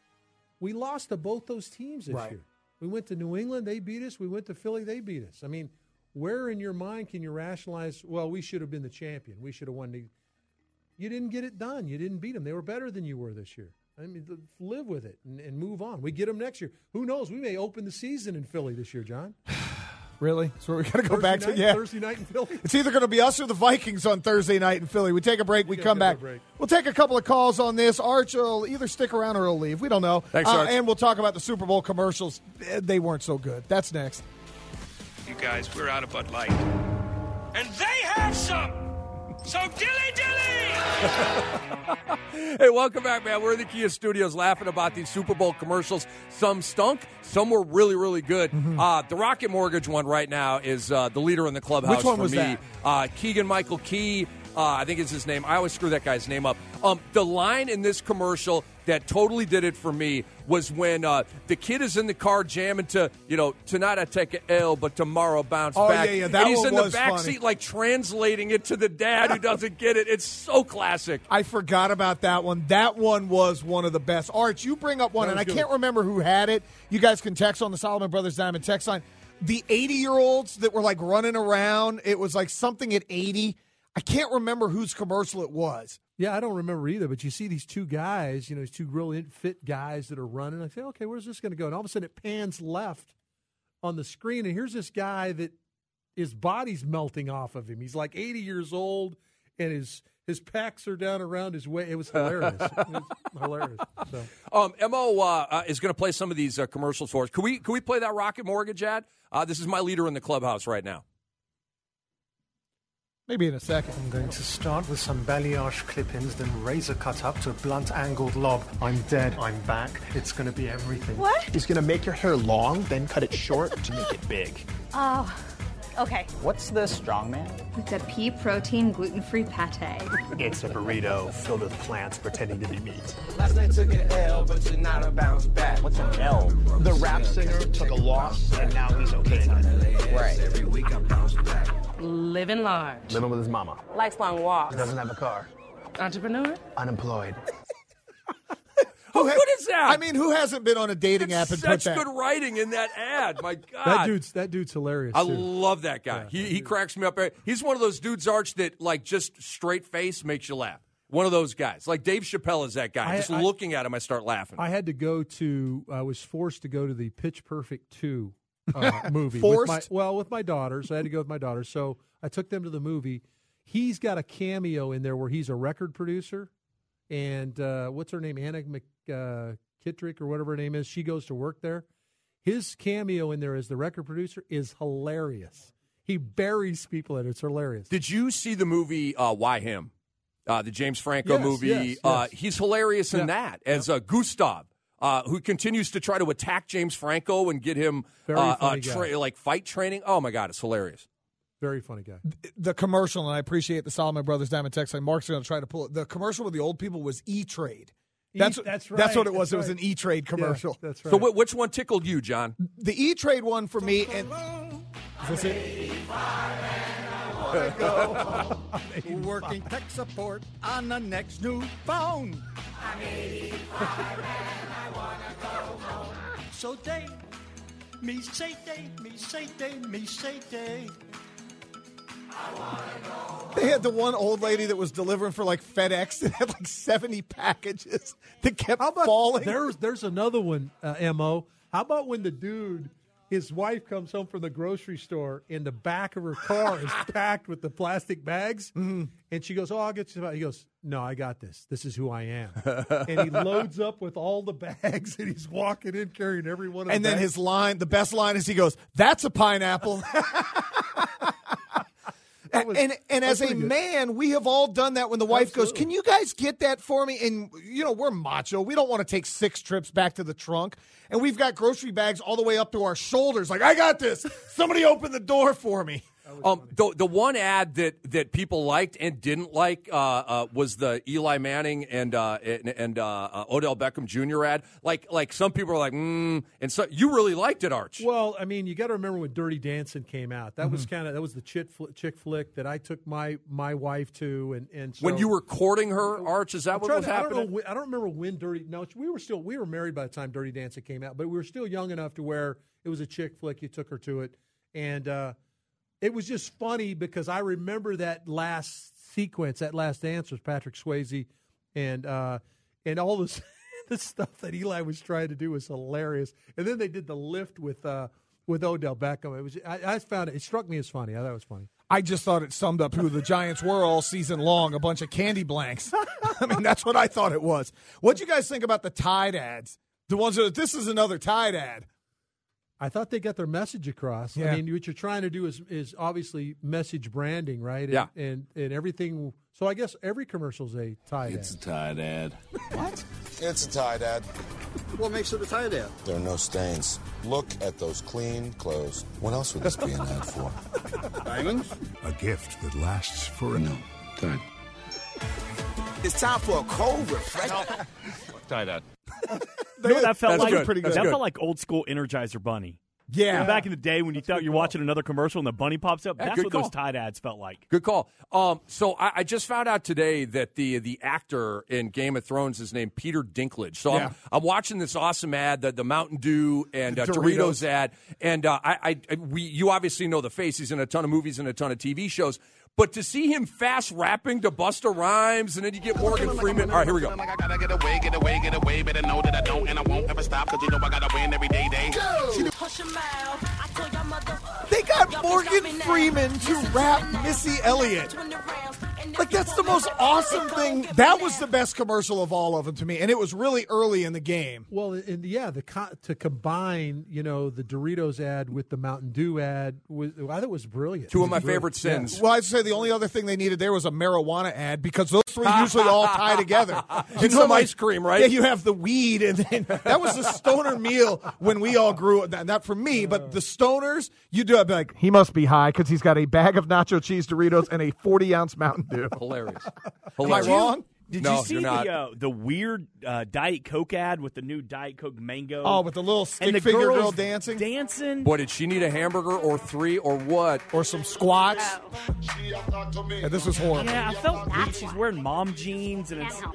We lost to both those teams this right. year. We went to New England, they beat us. We went to Philly, they beat us. I mean, where in your mind can you rationalize? Well, we should have been the champion. We should have won the. You didn't get it done. You didn't beat them. They were better than you were this year. I mean, live with it and, and move on. We get them next year. Who knows? We may open the season in Philly this year, John. Really? So we're going to go Thursday back night, to yeah. Thursday night in Philly? It's either going to be us or the Vikings on Thursday night in Philly. We take a break. We come back. Break. We'll take a couple of calls on this. Arch will either stick around or he'll leave. We don't know. Thanks, uh, Arch. And we'll talk about the Super Bowl commercials. They weren't so good. That's next. You guys, we're out of Bud Light. And they have some! So dilly dilly! Hey, welcome back, man. We're in the Kia Studios laughing about these Super Bowl commercials. Some stunk. Some were really, really good. Mm-hmm. Uh, the Rocket Mortgage one right now is uh, the leader in the clubhouse. Which one for was me. that? Uh, Keegan-Michael Key. Uh, I think is his name. I always screw that guy's name up. Um, the line in this commercial that totally did it for me was when uh, the kid is in the car jamming to, you know, tonight I take an L, but tomorrow bounce oh, back. Yeah, yeah, that and he's one in the was back funny. seat, like translating it to the dad who doesn't get it. It's so classic. I forgot about that one. That one was one of the best. Arch, you bring up one, and I good. can't remember who had it. You guys can text on the Solomon Brothers Diamond text line. The eighty-year-olds that were, like, running around, it was like something at eighty. I can't remember whose commercial it was. Yeah, I don't remember either, but you see these two guys, you know, these two really fit guys that are running. I say, okay, where's this going to go? And all of a sudden it pans left on the screen, and here's this guy that his body's melting off of him. He's like eighty years old, and his his pecs are down around his waist. It was hilarious. It was hilarious. So. Um, M O uh, uh, is going to play some of these uh, commercials for us. Can we, can we play that Rocket Mortgage ad? Uh, this is my leader in the clubhouse right now. Maybe in a second. I'm going to start with some balayage clip-ins, then razor cut up to a blunt angled lob. I'm dead. I'm back. It's going to be everything. What? He's going to make your hair long, then cut it short to make it big. Oh, okay. What's the strongman? It's a pea protein gluten-free pate. It's a burrito filled with plants pretending to be meat. Last night took an L, but tonight I bounce back. What's an L? The rap singer took a loss, and now he's okay. Right. Every week I bounce back. Living large. Living with his mama. Likes long walks. Doesn't have a car. Entrepreneur. Unemployed. How good is that? I mean, who hasn't been on a dating It's app and put such that? good writing in that ad. My God. That dude's that dude's hilarious. I too. love that guy. Yeah, he he cracks me up. He's one of those dudes, Arch, that like just straight face makes you laugh. One of those guys. Like Dave Chappelle is that guy. I, just I, looking at him, I start laughing. I had to go to, I was forced to go to the Pitch Perfect two uh, movie. Forced? With my, well, with my daughters. I had to go with my daughters. So I took them to the movie. He's got a cameo in there where he's a record producer. And uh, what's her name? Anna McKittrick or whatever her name is. She goes to work there. His cameo in there as the record producer is hilarious. He buries people in it. It's hilarious. Did you see the movie uh, Why Him? Uh, the James Franco Yes, movie. yes, Uh, yes. he's hilarious in Yeah. that as uh, Gustav, uh, who continues to try to attack James Franco and get him Very uh, uh, funny guy. tra- like fight training. Oh my God, it's hilarious. Very funny guy. The commercial, and I appreciate the Solomon Brothers Diamond text line. Mark's going to try to pull it. The commercial with the old people was E-Trade. That's, E- that's That's what right, it was. that's It was right. an E-Trade commercial. Yeah, that's right. So wh- which one tickled you, John? The E-Trade one for me, and is this it? Working tech support on the next new phone. I'm eighty-five and I wanna go home. So day, me say day, me say day, me say day. They had the one old lady that was delivering for like FedEx that had like seventy packages that kept How about falling. There's there's another one, uh, M O. How about when the dude, his wife comes home from the grocery store and the back of her car is packed with the plastic bags, Mm-hmm. and she goes, "Oh, I'll get you." He goes, "No, I got this. This is who I am." And he loads up with all the bags, and he's walking in carrying every one of. And the then bags. his line, the best line is he goes, "That's a pineapple." was- and and as that's a pretty good. man, we have all done that when the wife goes, Absolutely. "Can you guys get that for me?" And you know, we're macho. We don't want to take six trips back to the trunk. And we've got grocery bags all the way up to our shoulders. Like, I got this. Somebody open the door for me. Um, the the one ad that, that people liked and didn't like uh, uh, was the Eli Manning and uh, and, and uh, uh, Odell Beckham Junior ad. Like like some people are like, mm, and so you really liked it, Arch. Well, I mean, you got to remember when Dirty Dancing came out. That was Mm-hmm. kind of that was the chick fl- chick flick that I took my my wife to, and and so, When you were courting her, Arch, is that I'm what trying was to- I don't happening? know. when- I don't remember when Dirty. No, we were still we were married by the time Dirty Dancing came out, but we were still young enough to where it was a chick flick. You took her to it, and uh, it was just funny because I remember that last sequence, that last dance was Patrick Swayze, and uh, and all this the stuff that Eli was trying to do was hilarious. And then they did the lift with uh, with Odell Beckham. It was I, I found it. It struck me as funny. I thought it was funny. I just thought it summed up who the Giants were all season long, a bunch of candy blanks. I mean, that's what I thought it was. What'd you guys think about the Tide ads? The ones that, this is another Tide ad. I thought they got their message across. Yeah. I mean, what you're trying to do is is obviously message branding, right? And, Yeah. And, and everything. So I guess every commercial's a Tide It's ad. a Tide ad. What? It's a Tide ad. What makes it a Tide ad? There are no stains. Look at those clean clothes. What else would this be an ad for? Diamonds? A gift that lasts forever. No, Tide. It's time for a cold refreshment. Tide ad. You know what that felt That's like? good. Pretty good. That That's good. felt like old school Energizer Bunny. Yeah. Back in the day when you thought you were watching another commercial and the bunny pops up, Yeah, that's good what call. those Tide ads felt like. Good call. Um, so I, I just found out today that the the actor in Game of Thrones is named Peter Dinklage. So Yeah. I'm, I'm watching this awesome ad, the, the Mountain Dew and The uh, Doritos. Doritos ad, and uh, I, I we you obviously know the face. He's in a ton of movies and a ton of T V shows. But to see him fast rapping to Busta Rhymes, and then you get Morgan Freeman. All right, here we go. I gotta get away, get away, get away. Better know that I don't and I won't ever stop, cause you know I gotta win every day, day. They got Morgan Freeman to rap Missy Elliott. Like, that's the most awesome thing. That was the best commercial of all of them to me, and it was really early in the game. Well, and yeah, the co- to combine, you know, the Doritos ad with the Mountain Dew ad, was, I thought it was brilliant. Two It of my was brilliant. favorite sins. Well, I'd say the only other thing they needed there was a marijuana ad because those three usually all tie together. And some ice cream, right? Yeah, you have the weed, and then that was the stoner meal when we all grew up. Not for me, but the stoners, you do. I'd be like, he must be high because he's got a bag of nacho cheese Doritos and a forty ounce Mountain Dew. Hilarious. Am I wrong? Did No, you see you're not. the uh, the weird uh, Diet Coke ad with the new Diet Coke mango? Oh, with the little and stick the figure girls girl dancing? dancing. Boy, did she need a hamburger or three or what? Or some squats? Yeah, this was horrible. Yeah, I felt weird. She's wearing mom jeans, and it's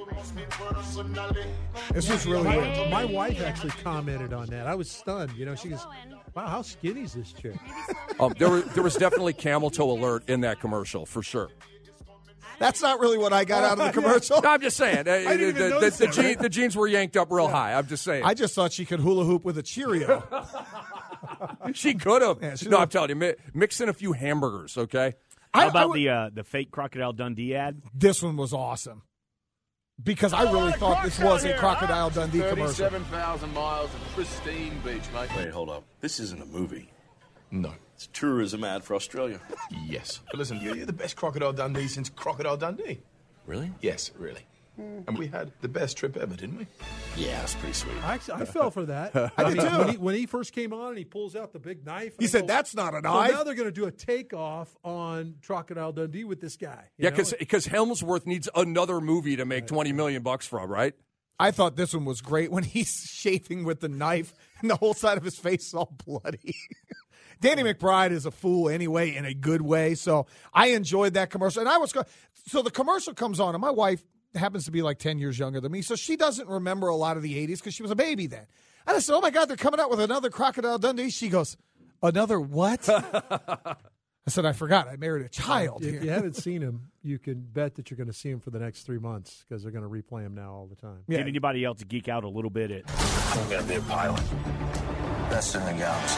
This was really my, weird. my wife actually commented on that. I was stunned. You know, she goes, "Wow, how skinny is this chick?" Um, there, were, there was definitely camel toe alert in that commercial, for sure. That's not really what I got out of the commercial. No, I'm just saying. Uh, I didn't the, even the, notice the, that. jeans, the jeans were yanked up real high. I'm just saying. I just thought she could hula hoop with a Cheerio. She could have. Yeah, she no, would've- I'm telling you, mi- mix in a few hamburgers, okay? how I- I about would- the uh, the fake Crocodile Dundee ad? This one was awesome. Because I really thought this was a Crocodile Dundee commercial. thirty-seven thousand miles of pristine beach, mate. Wait, hold up. This isn't a movie. No. It's a tourism ad for Australia. Yes. But listen, you're, you're the best Crocodile Dundee since Crocodile Dundee. Really? Yes, really. And we had the best trip ever, didn't we? Yeah, it's pretty sweet. I, actually, I fell for that. I did mean, too. When he, when he first came on and he pulls out the big knife, He I said, go, "That's not a So knife." now they're going to do a takeoff on Crocodile Dundee with this guy. you Yeah, know? because Helmsworth needs another movie to make twenty million bucks from, right? I thought this one was great when he's shaving with the knife and the whole side of his face is all bloody. Danny McBride is a fool anyway, in a good way. So I enjoyed that commercial. And I was go- so the commercial comes on, and my wife happens to be like ten years younger than me, so she doesn't remember a lot of the eighties because she was a baby then. And I said, "Oh my God, they're coming out with another Crocodile Dundee." She goes, "Another what?" I said, "I forgot. I married a child." If here." you haven't seen him, you can bet that you're going to see him for the next three months because they're going to replay him now all the time. Yeah. Did anybody else geek out a little bit at? I'm going to be a pilot. Best in the galaxy.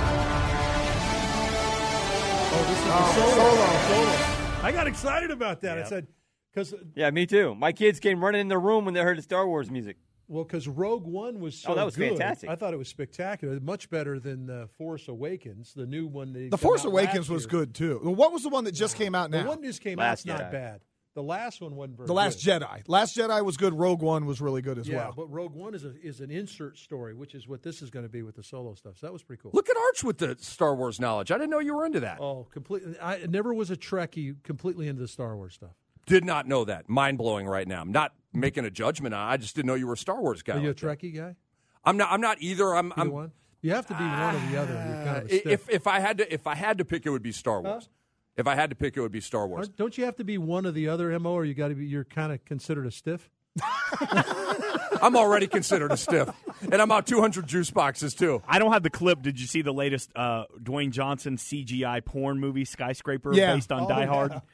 Oh, this is Oh, the solo. solo. I got excited about that. I Yep. said, because Yeah, me too. My kids came running in their room when they heard the Star Wars music. well, because Rogue One was so Oh, that was good. fantastic. I thought it was spectacular, much better than the Force Awakens, the new one. That The Force Awakens was good, too. Well, what was the one that just came out The now? one that just came Last out's Jedi. not bad. The last one wasn't very The Last good. Jedi. Last Jedi was good. Rogue One was really good as Yeah, well. but Rogue One is a, is an insert story, which is what this is going to be with the solo stuff. So that was pretty cool. Look at Arch with the Star Wars knowledge. I didn't know you were into that. Oh, completely! I never was a Trekkie, completely into the Star Wars stuff. Did not know that. Mind blowing right now. I'm not making a judgment on it. I just didn't know you were a Star Wars guy. Are you a like that. Trekkie guy? I'm not. I'm not either. I'm. Either I'm one? You have to be one or the other. You're kind of a stiff. if if I had to if I had to pick, it would be Star Wars. If I had to pick, it would be Star Wars. Aren't- Don't you have to be one or the other, M O, or you got to be? You're kind of considered a stiff. I'm already considered a stiff, and I'm out two hundred juice boxes too. I don't have the clip. Did you see the latest uh, Dwayne Johnson C G I porn movie, Skyscraper, Yeah. based on Oh, Die yeah. Hard? Yeah.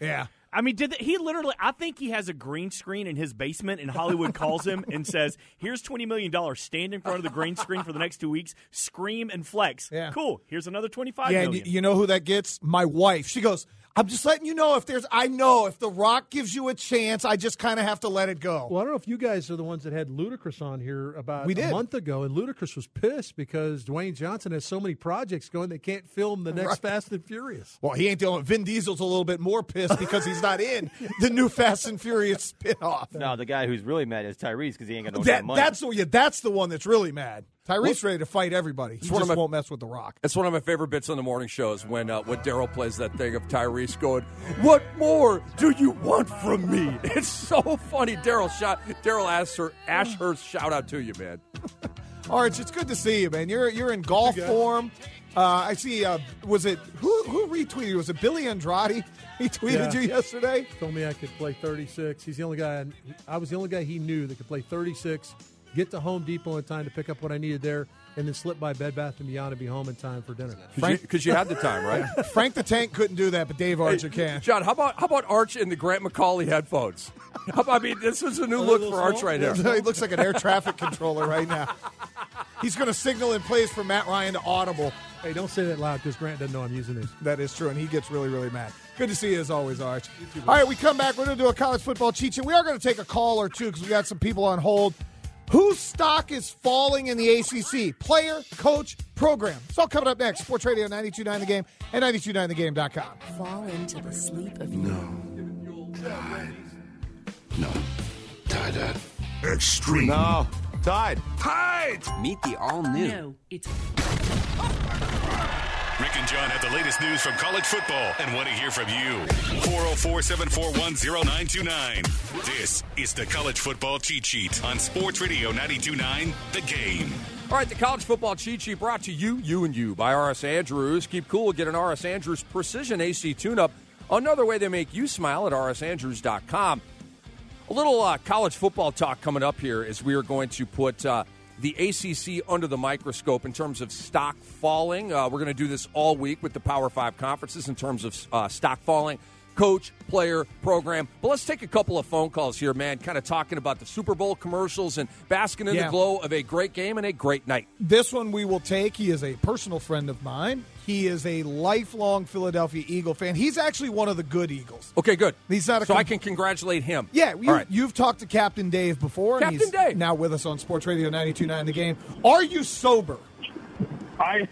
I mean, did the, he literally? I think he has a green screen in his basement, and Hollywood calls him and says, "Here's twenty million dollars. Stand in front of the green screen for the next two weeks, scream and flex. Yeah. Cool. Here's another twenty-five yeah, million." And you know who that gets? My wife. She goes, I'm just letting you know if there's, I know if The Rock gives you a chance, I just kind of have to let it go. Well, I don't know if you guys are the ones that had Ludacris on here about We a did. month ago, and Ludacris was pissed because Dwayne Johnson has so many projects going they can't film the next Right. Fast and Furious. Well, he ain't the only. Vin Diesel's a little bit more pissed because he's not in the new Fast and Furious spinoff. No, the guy who's really mad is Tyrese because he ain't got no That, damn money. that's, the, yeah, that's the one that's really mad. Tyrese ready to fight everybody. He one of just my- won't mess with The Rock. It's one of my favorite bits on the morning shows when uh, when Daryl plays that thing of Tyrese going, "What more do you want from me?" It's so funny. Daryl shout. Daryl Asher, Ashurst, shout out to you, man. Arch, it's good to see you, man. You're you're in golf form. Uh, I see. Uh, was it who who retweeted? Was it Billy Andrade? He tweeted Yeah. you yesterday. Told me I could play thirty-six. He's the only guy. I was the only guy he knew that could play thirty-six, get to Home Depot in time to pick up what I needed there, and then slip by Bed Bath and Beyond and be home in time for dinner. Because you, you had the time, right? Frank the Tank couldn't do that, but Dave Archer can. John, how about how about Arch in the Grant McCauley headphones? How about, I mean, this is a new look for Arch right here. He looks like an air traffic controller right now. He's going to signal in place for Matt Ryan to audible. Hey, don't say that loud because Grant doesn't know I'm using these. That is true, and he gets really, really mad. Good to see you as always, Arch. All right, we come back. We're going to do a college football cheat sheet. We are going to take a call or two because we got some people on hold. Whose stock is falling in the A C C? Player, coach, program. It's all coming up next. Sports Radio ninety-two point nine The Game and ninety-two point nine the game dot com. Fall into the sleep of No. Tide. No. Tide, Dad. Extreme. No. Tide. Tide! Meet the all-new. No, it's Rick and John have the latest news from college football and want to hear from you. four oh four, seven four one, oh nine two nine. This is the College Football Cheat Sheet on Sports Radio ninety-two point nine The Game. All right, the College Football Cheat Sheet brought to you, you and you, by R S Andrews. Keep cool. Get an R S Andrews Precision A C tune-up. Another way they make you smile at r s andrews dot com. A little uh, college football talk coming up here as we are going to put uh, the A C C under the microscope in terms of stock falling. Uh, we're going to do this all week with the Power Five conferences in terms of uh, stock falling. Coach, player, program. But let's take a couple of phone calls here, man, kind of talking about the Super Bowl commercials and basking in Yeah. the glow of a great game and a great night. This one we will take. He is a personal friend of mine. He is a lifelong Philadelphia Eagle fan. He's actually one of the good Eagles. Okay, good. He's not a so com- I can congratulate him. Yeah, you, All right. you've talked to Captain Dave before. and Captain he's Dave. now with us on Sports Radio ninety-two point nine The Game. Are you sober? I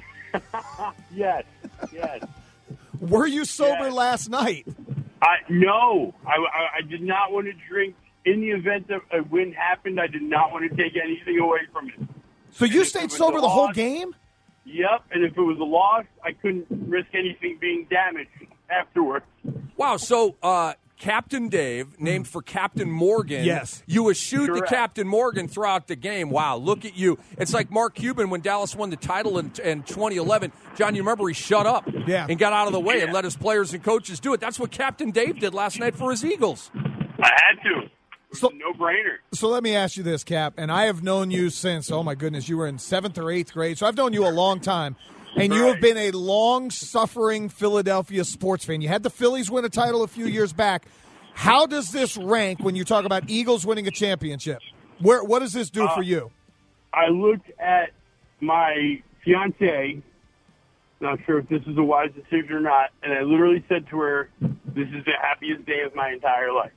yes, yes. Were you sober Yes. last night? I no, I, I, I did not want to drink. In the event that a win happened, I did not want to take anything away from it. So you if it stayed was sober a the whole loss- game? Yep, and if it was a loss, I couldn't risk anything being damaged afterwards. Wow, so uh, Captain Dave, named for Captain Morgan. Yes. You eschewed Correct. to Captain Morgan throughout the game. Wow, look at you. It's like Mark Cuban when Dallas won the title in, in twenty eleven. John, you remember he shut up Yeah. and got out of the way and Yeah. let his players and coaches do it. That's what Captain Dave did last night for his Eagles. I had to. It was So- a no-brainer. So let me ask you this, Cap, and I have known you since, oh my goodness, you were in seventh or eighth grade, so I've known you a long time. And you have Right. been a long-suffering Philadelphia sports fan. You had the Phillies win a title a few years back. How does this rank when you talk about Eagles winning a championship? Where What does this do Uh, for you? I looked at my fiance. Not sure if this is a wise decision or not, and I literally said to her, "This is the happiest day of my entire life."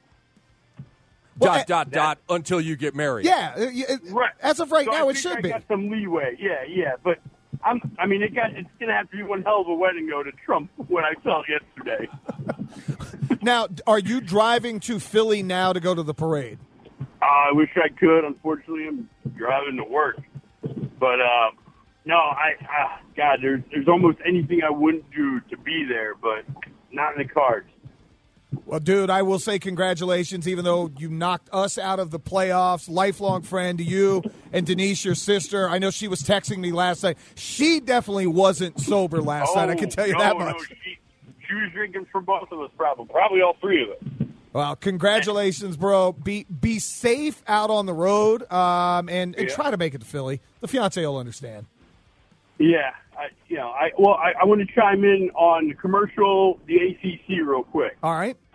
Well, dot, I- dot, dot, until you get married. Yeah, uh, y- it- Right. as of right So now, I it think should I be. got some leeway. Yeah, yeah, but I'm. I mean, it got. It's going to have to be one hell of a wedding go to Trump when I saw it yesterday. Now, are you driving to Philly now to go to the parade? Uh, I wish I could. Unfortunately, I'm driving to work. But uh, no, I. Uh, God, there's there's almost anything I wouldn't do to be there, but not in the cards. Well, dude, I will say congratulations, even though you knocked us out of the playoffs. Lifelong friend to you and Denise, your sister. I know she was texting me last night. She definitely wasn't sober last oh, night. I can tell you no, that no, much. she, she was drinking for both of us, probably, probably all three of us. Well, congratulations, bro. Be be safe out on the road, um, and, and Yeah. try to make it to Philly. The fiance will understand. Yeah, I, you know, I well, I, I want to chime in on the commercial, the A C C, real quick. All right.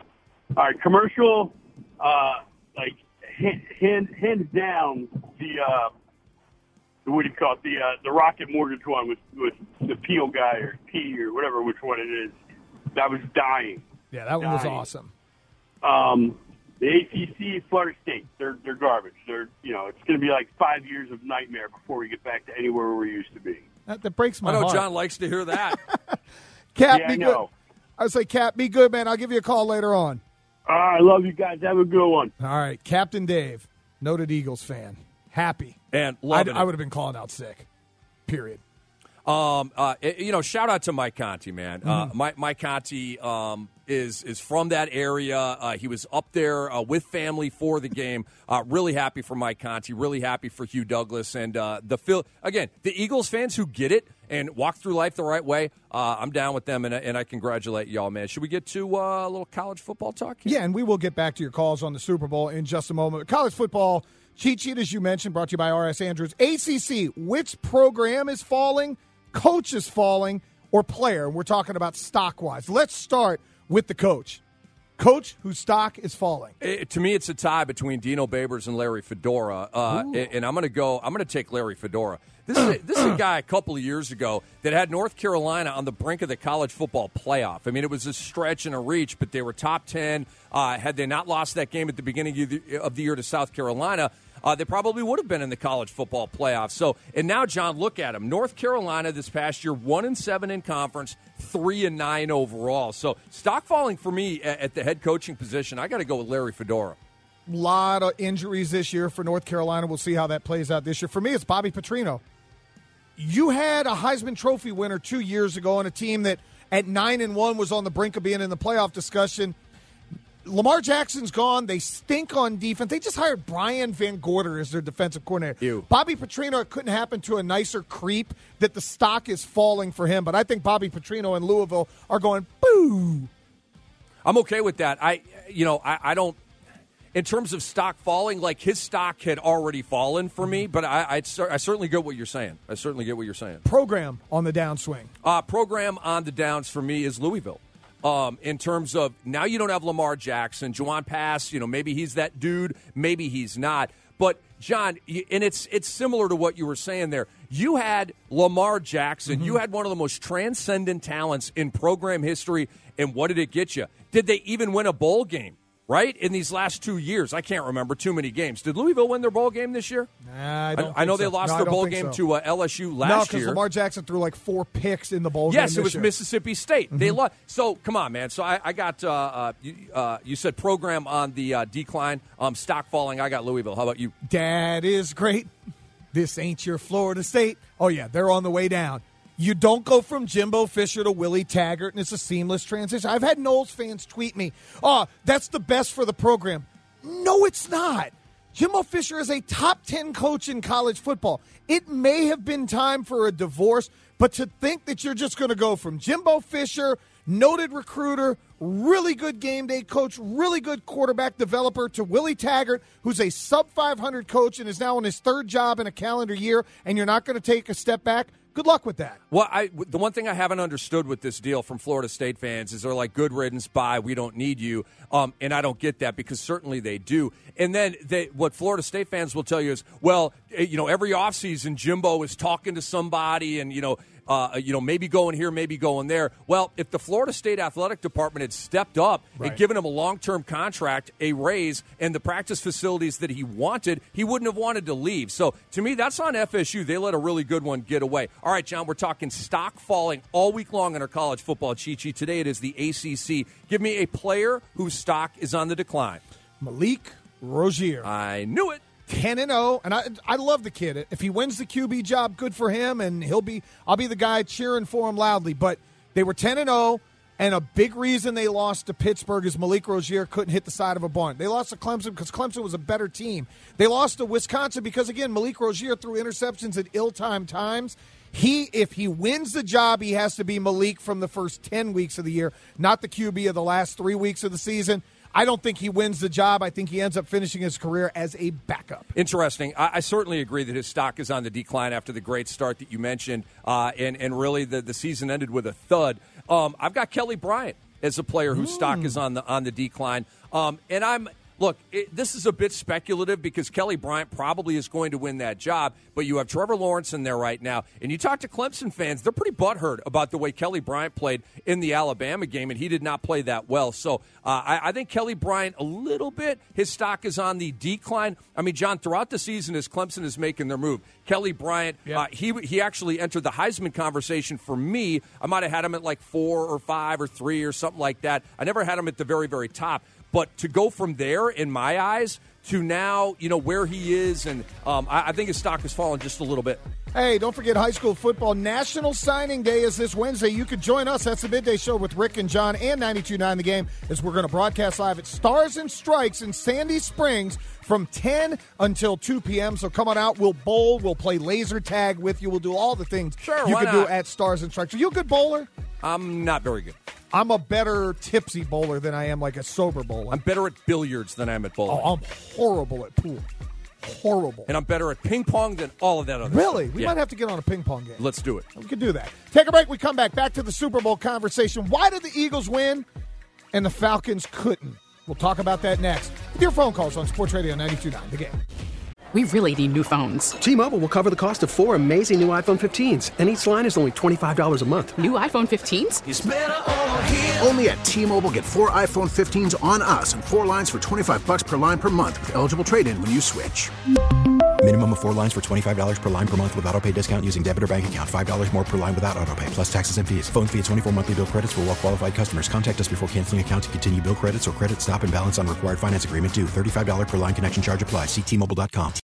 All right, commercial, uh, like hand, hand, hands down the uh, what do you call it? The uh, the Rocket Mortgage one with with the Peel guy or P or whatever which one it is. That was dying. Yeah, that one dying. was awesome. Um, the A C C, Florida State, they're they're garbage. They're you know it's going to be like five years of nightmare before we get back to anywhere where we used to be. That, that breaks my I know heart. John likes to hear that. Cap, Yeah, be I good. know. I would say, Cap, be good, man. I'll give you a call later on. All right, I love you guys. Have a good one. All right, Captain Dave, noted Eagles fan, happy. And I, loving I it. would have been calling out sick, period. Um, uh, you know, shout out to Mike Conti, man. Uh, Mhm. Mike, Mike Conti um, is is from that area. Uh, he was up there uh, with family for the game. Uh, really happy for Mike Conti. Really happy for Hugh Douglas and uh, the Phil. Again, the Eagles fans who get it and walk through life the right way. Uh, I'm down with them, and, and I congratulate y'all, man. Should we get to uh, a little college football talk? Yeah, and we will get back to your calls on the Super Bowl in just a moment. College football cheat sheet, as you mentioned, brought to you by R S Andrews. A C C, which program is falling, coach is falling, or player? We're talking about stock-wise. Let's start with the coach. Coach whose stock is falling. It, to me, it's a tie between Dino Babers and Larry Fedora, uh, and, and I'm going to go. I'm going to take Larry Fedora. This is a, this is a guy a couple of years ago that had North Carolina on the brink of the college football playoff. I mean, it was a stretch and a reach, but they were top ten. Uh, had they not lost that game at the beginning of the, of the year to South Carolina, uh, they probably would have been in the college football playoff. So, and now, John, look at them. North Carolina this past year, one and seven in conference, three and nine overall. So, stock falling for me at, at the head coaching position. I got to go with Larry Fedora. Lot of injuries this year for North Carolina. We'll see how that plays out this year. For me, it's Bobby Petrino. You had a Heisman Trophy winner two years ago on a team that at nine and one was on the brink of being in the playoff discussion. Lamar Jackson's gone. They stink on defense. They just hired Brian Van Gorder as their defensive coordinator. Ew. Bobby Petrino, it couldn't happen to a nicer creep that the stock is falling for him. But I think Bobby Petrino and Louisville are going, boo. I'm okay with that. I, you know, I, I don't. In terms of stock falling, like his stock had already fallen for me, but I, I, I certainly get what you're saying. I certainly get what you're saying. Program on the downswing. Uh, program on the downs for me is Louisville. Um, in terms of now you don't have Lamar Jackson, Juwan Pass, you know, maybe he's that dude, maybe he's not. But, John, and it's it's similar to what you were saying there. You had Lamar Jackson. Mm-hmm. You had one of the most transcendent talents in program history, and what did it get you? Did they even win a bowl game? Right? In these last two years. I can't remember too many games. Did Louisville win their bowl game this year? Nah, I, don't I, I know think they so. lost no, their bowl think game so. to uh, L S U last no, year. because Lamar Jackson threw like four picks in the bowl yes, game. Yes, it was year. Mississippi State. Mm-hmm. They lost. So, come on, man. So, I, I got, uh, uh, you, uh, you said program on the uh, decline, um, stock falling. I got Louisville. How about you? Dad is great. This ain't your Florida State. Oh, yeah, they're on the way down. You don't go from Jimbo Fisher to Willie Taggart, and it's a seamless transition. I've had Knowles fans tweet me, oh, that's the best for the program. No, it's not. Jimbo Fisher is a top ten coach in college football. It may have been time for a divorce, but to think that you're just going to go from Jimbo Fisher, noted recruiter, really good game day coach, really good quarterback developer, to Willie Taggart, who's a sub five hundred coach and is now on his third job in a calendar year, and you're not going to take a step back, good luck with that. Well, I, the one thing I haven't understood with this deal from Florida State fans is they're like, good riddance, bye, we don't need you. Um, and I don't get that because certainly they do. And then they, what Florida State fans will tell you is, well, you know, every offseason Jimbo is talking to somebody and, you know, Uh, you know, maybe going here, maybe going there. Well, if the Florida State Athletic Department had stepped up Right. and given him a long-term contract, a raise, and the practice facilities that he wanted, he wouldn't have wanted to leave. So, to me, that's on F S U. They let a really good one get away. All right, John, we're talking stock falling all week long in our college football cheat sheet. Today it is the A C C. Give me a player whose stock is on the decline. Malik Rozier. I knew it. ten and oh, and I I love the kid. If he wins the Q B job, good for him, and he'll be I'll be the guy cheering for him loudly. But they were ten and oh, and a big reason they lost to Pittsburgh is Malik Rozier couldn't hit the side of a barn. They lost to Clemson because Clemson was a better team. They lost to Wisconsin because, again, Malik Rozier threw interceptions at ill-timed times. He, if he wins the job, he has to be Malik from the first ten weeks of the year, not the Q B of the last three weeks of the season. I don't think he wins the job. I think he ends up finishing his career as a backup. Interesting. I, I certainly agree that his stock is on the decline after the great start that you mentioned, uh, and, and really the, the season ended with a thud. Um, I've got Kelly Bryant. as a player whose mm. stock is on the on the decline. Um, and I'm look, it, this is a bit speculative because Kelly Bryant probably is going to win that job, but you have Trevor Lawrence in there right now, and you talk to Clemson fans, they're pretty butthurt about the way Kelly Bryant played in the Alabama game, and he did not play that well. So uh, I, I think Kelly Bryant, a little bit, his stock is on the decline. I mean, John, throughout the season as Clemson is making their move, Kelly Bryant, yep. uh, he he actually entered the Heisman conversation for me. I might have had him at like four or five or three or something like that. I never had him at the very, very top. But to go from there, in my eyes, to now, you know, where he is, and um, I, I think his stock has fallen just a little bit. Hey, don't forget high school football. National Signing Day is this Wednesday. You can join us. That's the Midday Show with Rick and John and ninety-two point nine The Game, as we're going to broadcast live at Stars and Strikes in Sandy Springs from ten until two p.m. So come on out. We'll bowl. We'll play laser tag with you. We'll do all the things sure, you why can not? do at Stars and Strikes. Are you a good bowler? I'm not very good. I'm a better tipsy bowler than I am like a sober bowler. I'm better at billiards than I am at bowling. Oh, I'm horrible at pool. Horrible. And I'm better at ping pong than all of that other Really? stuff. We yeah. might have to get on a ping pong game. Let's do it. We can do that. Take a break. We come back. Back to the Super Bowl conversation. Why did the Eagles win and the Falcons couldn't? We'll talk about that next with your phone calls on Sports Radio ninety-two point nine The Game. We really need new phones. T-Mobile will cover the cost of four amazing new iPhone fifteens, and each line is only twenty-five dollars a month. New iPhone fifteens? It's better over here. Only at T-Mobile, get four iPhone fifteens on us and four lines for twenty-five dollars per line per month with eligible trade-in when you switch. Minimum of four lines for twenty-five dollars per line per month with autopay discount using debit or bank account. five dollars more per line without autopay, plus taxes and fees. Phone fee at twenty-four monthly bill credits for well-qualified customers. Contact us before canceling account to continue bill credits or credit stop and balance on required finance agreement due. thirty-five dollars per line connection charge applies. See T Mobile dot com.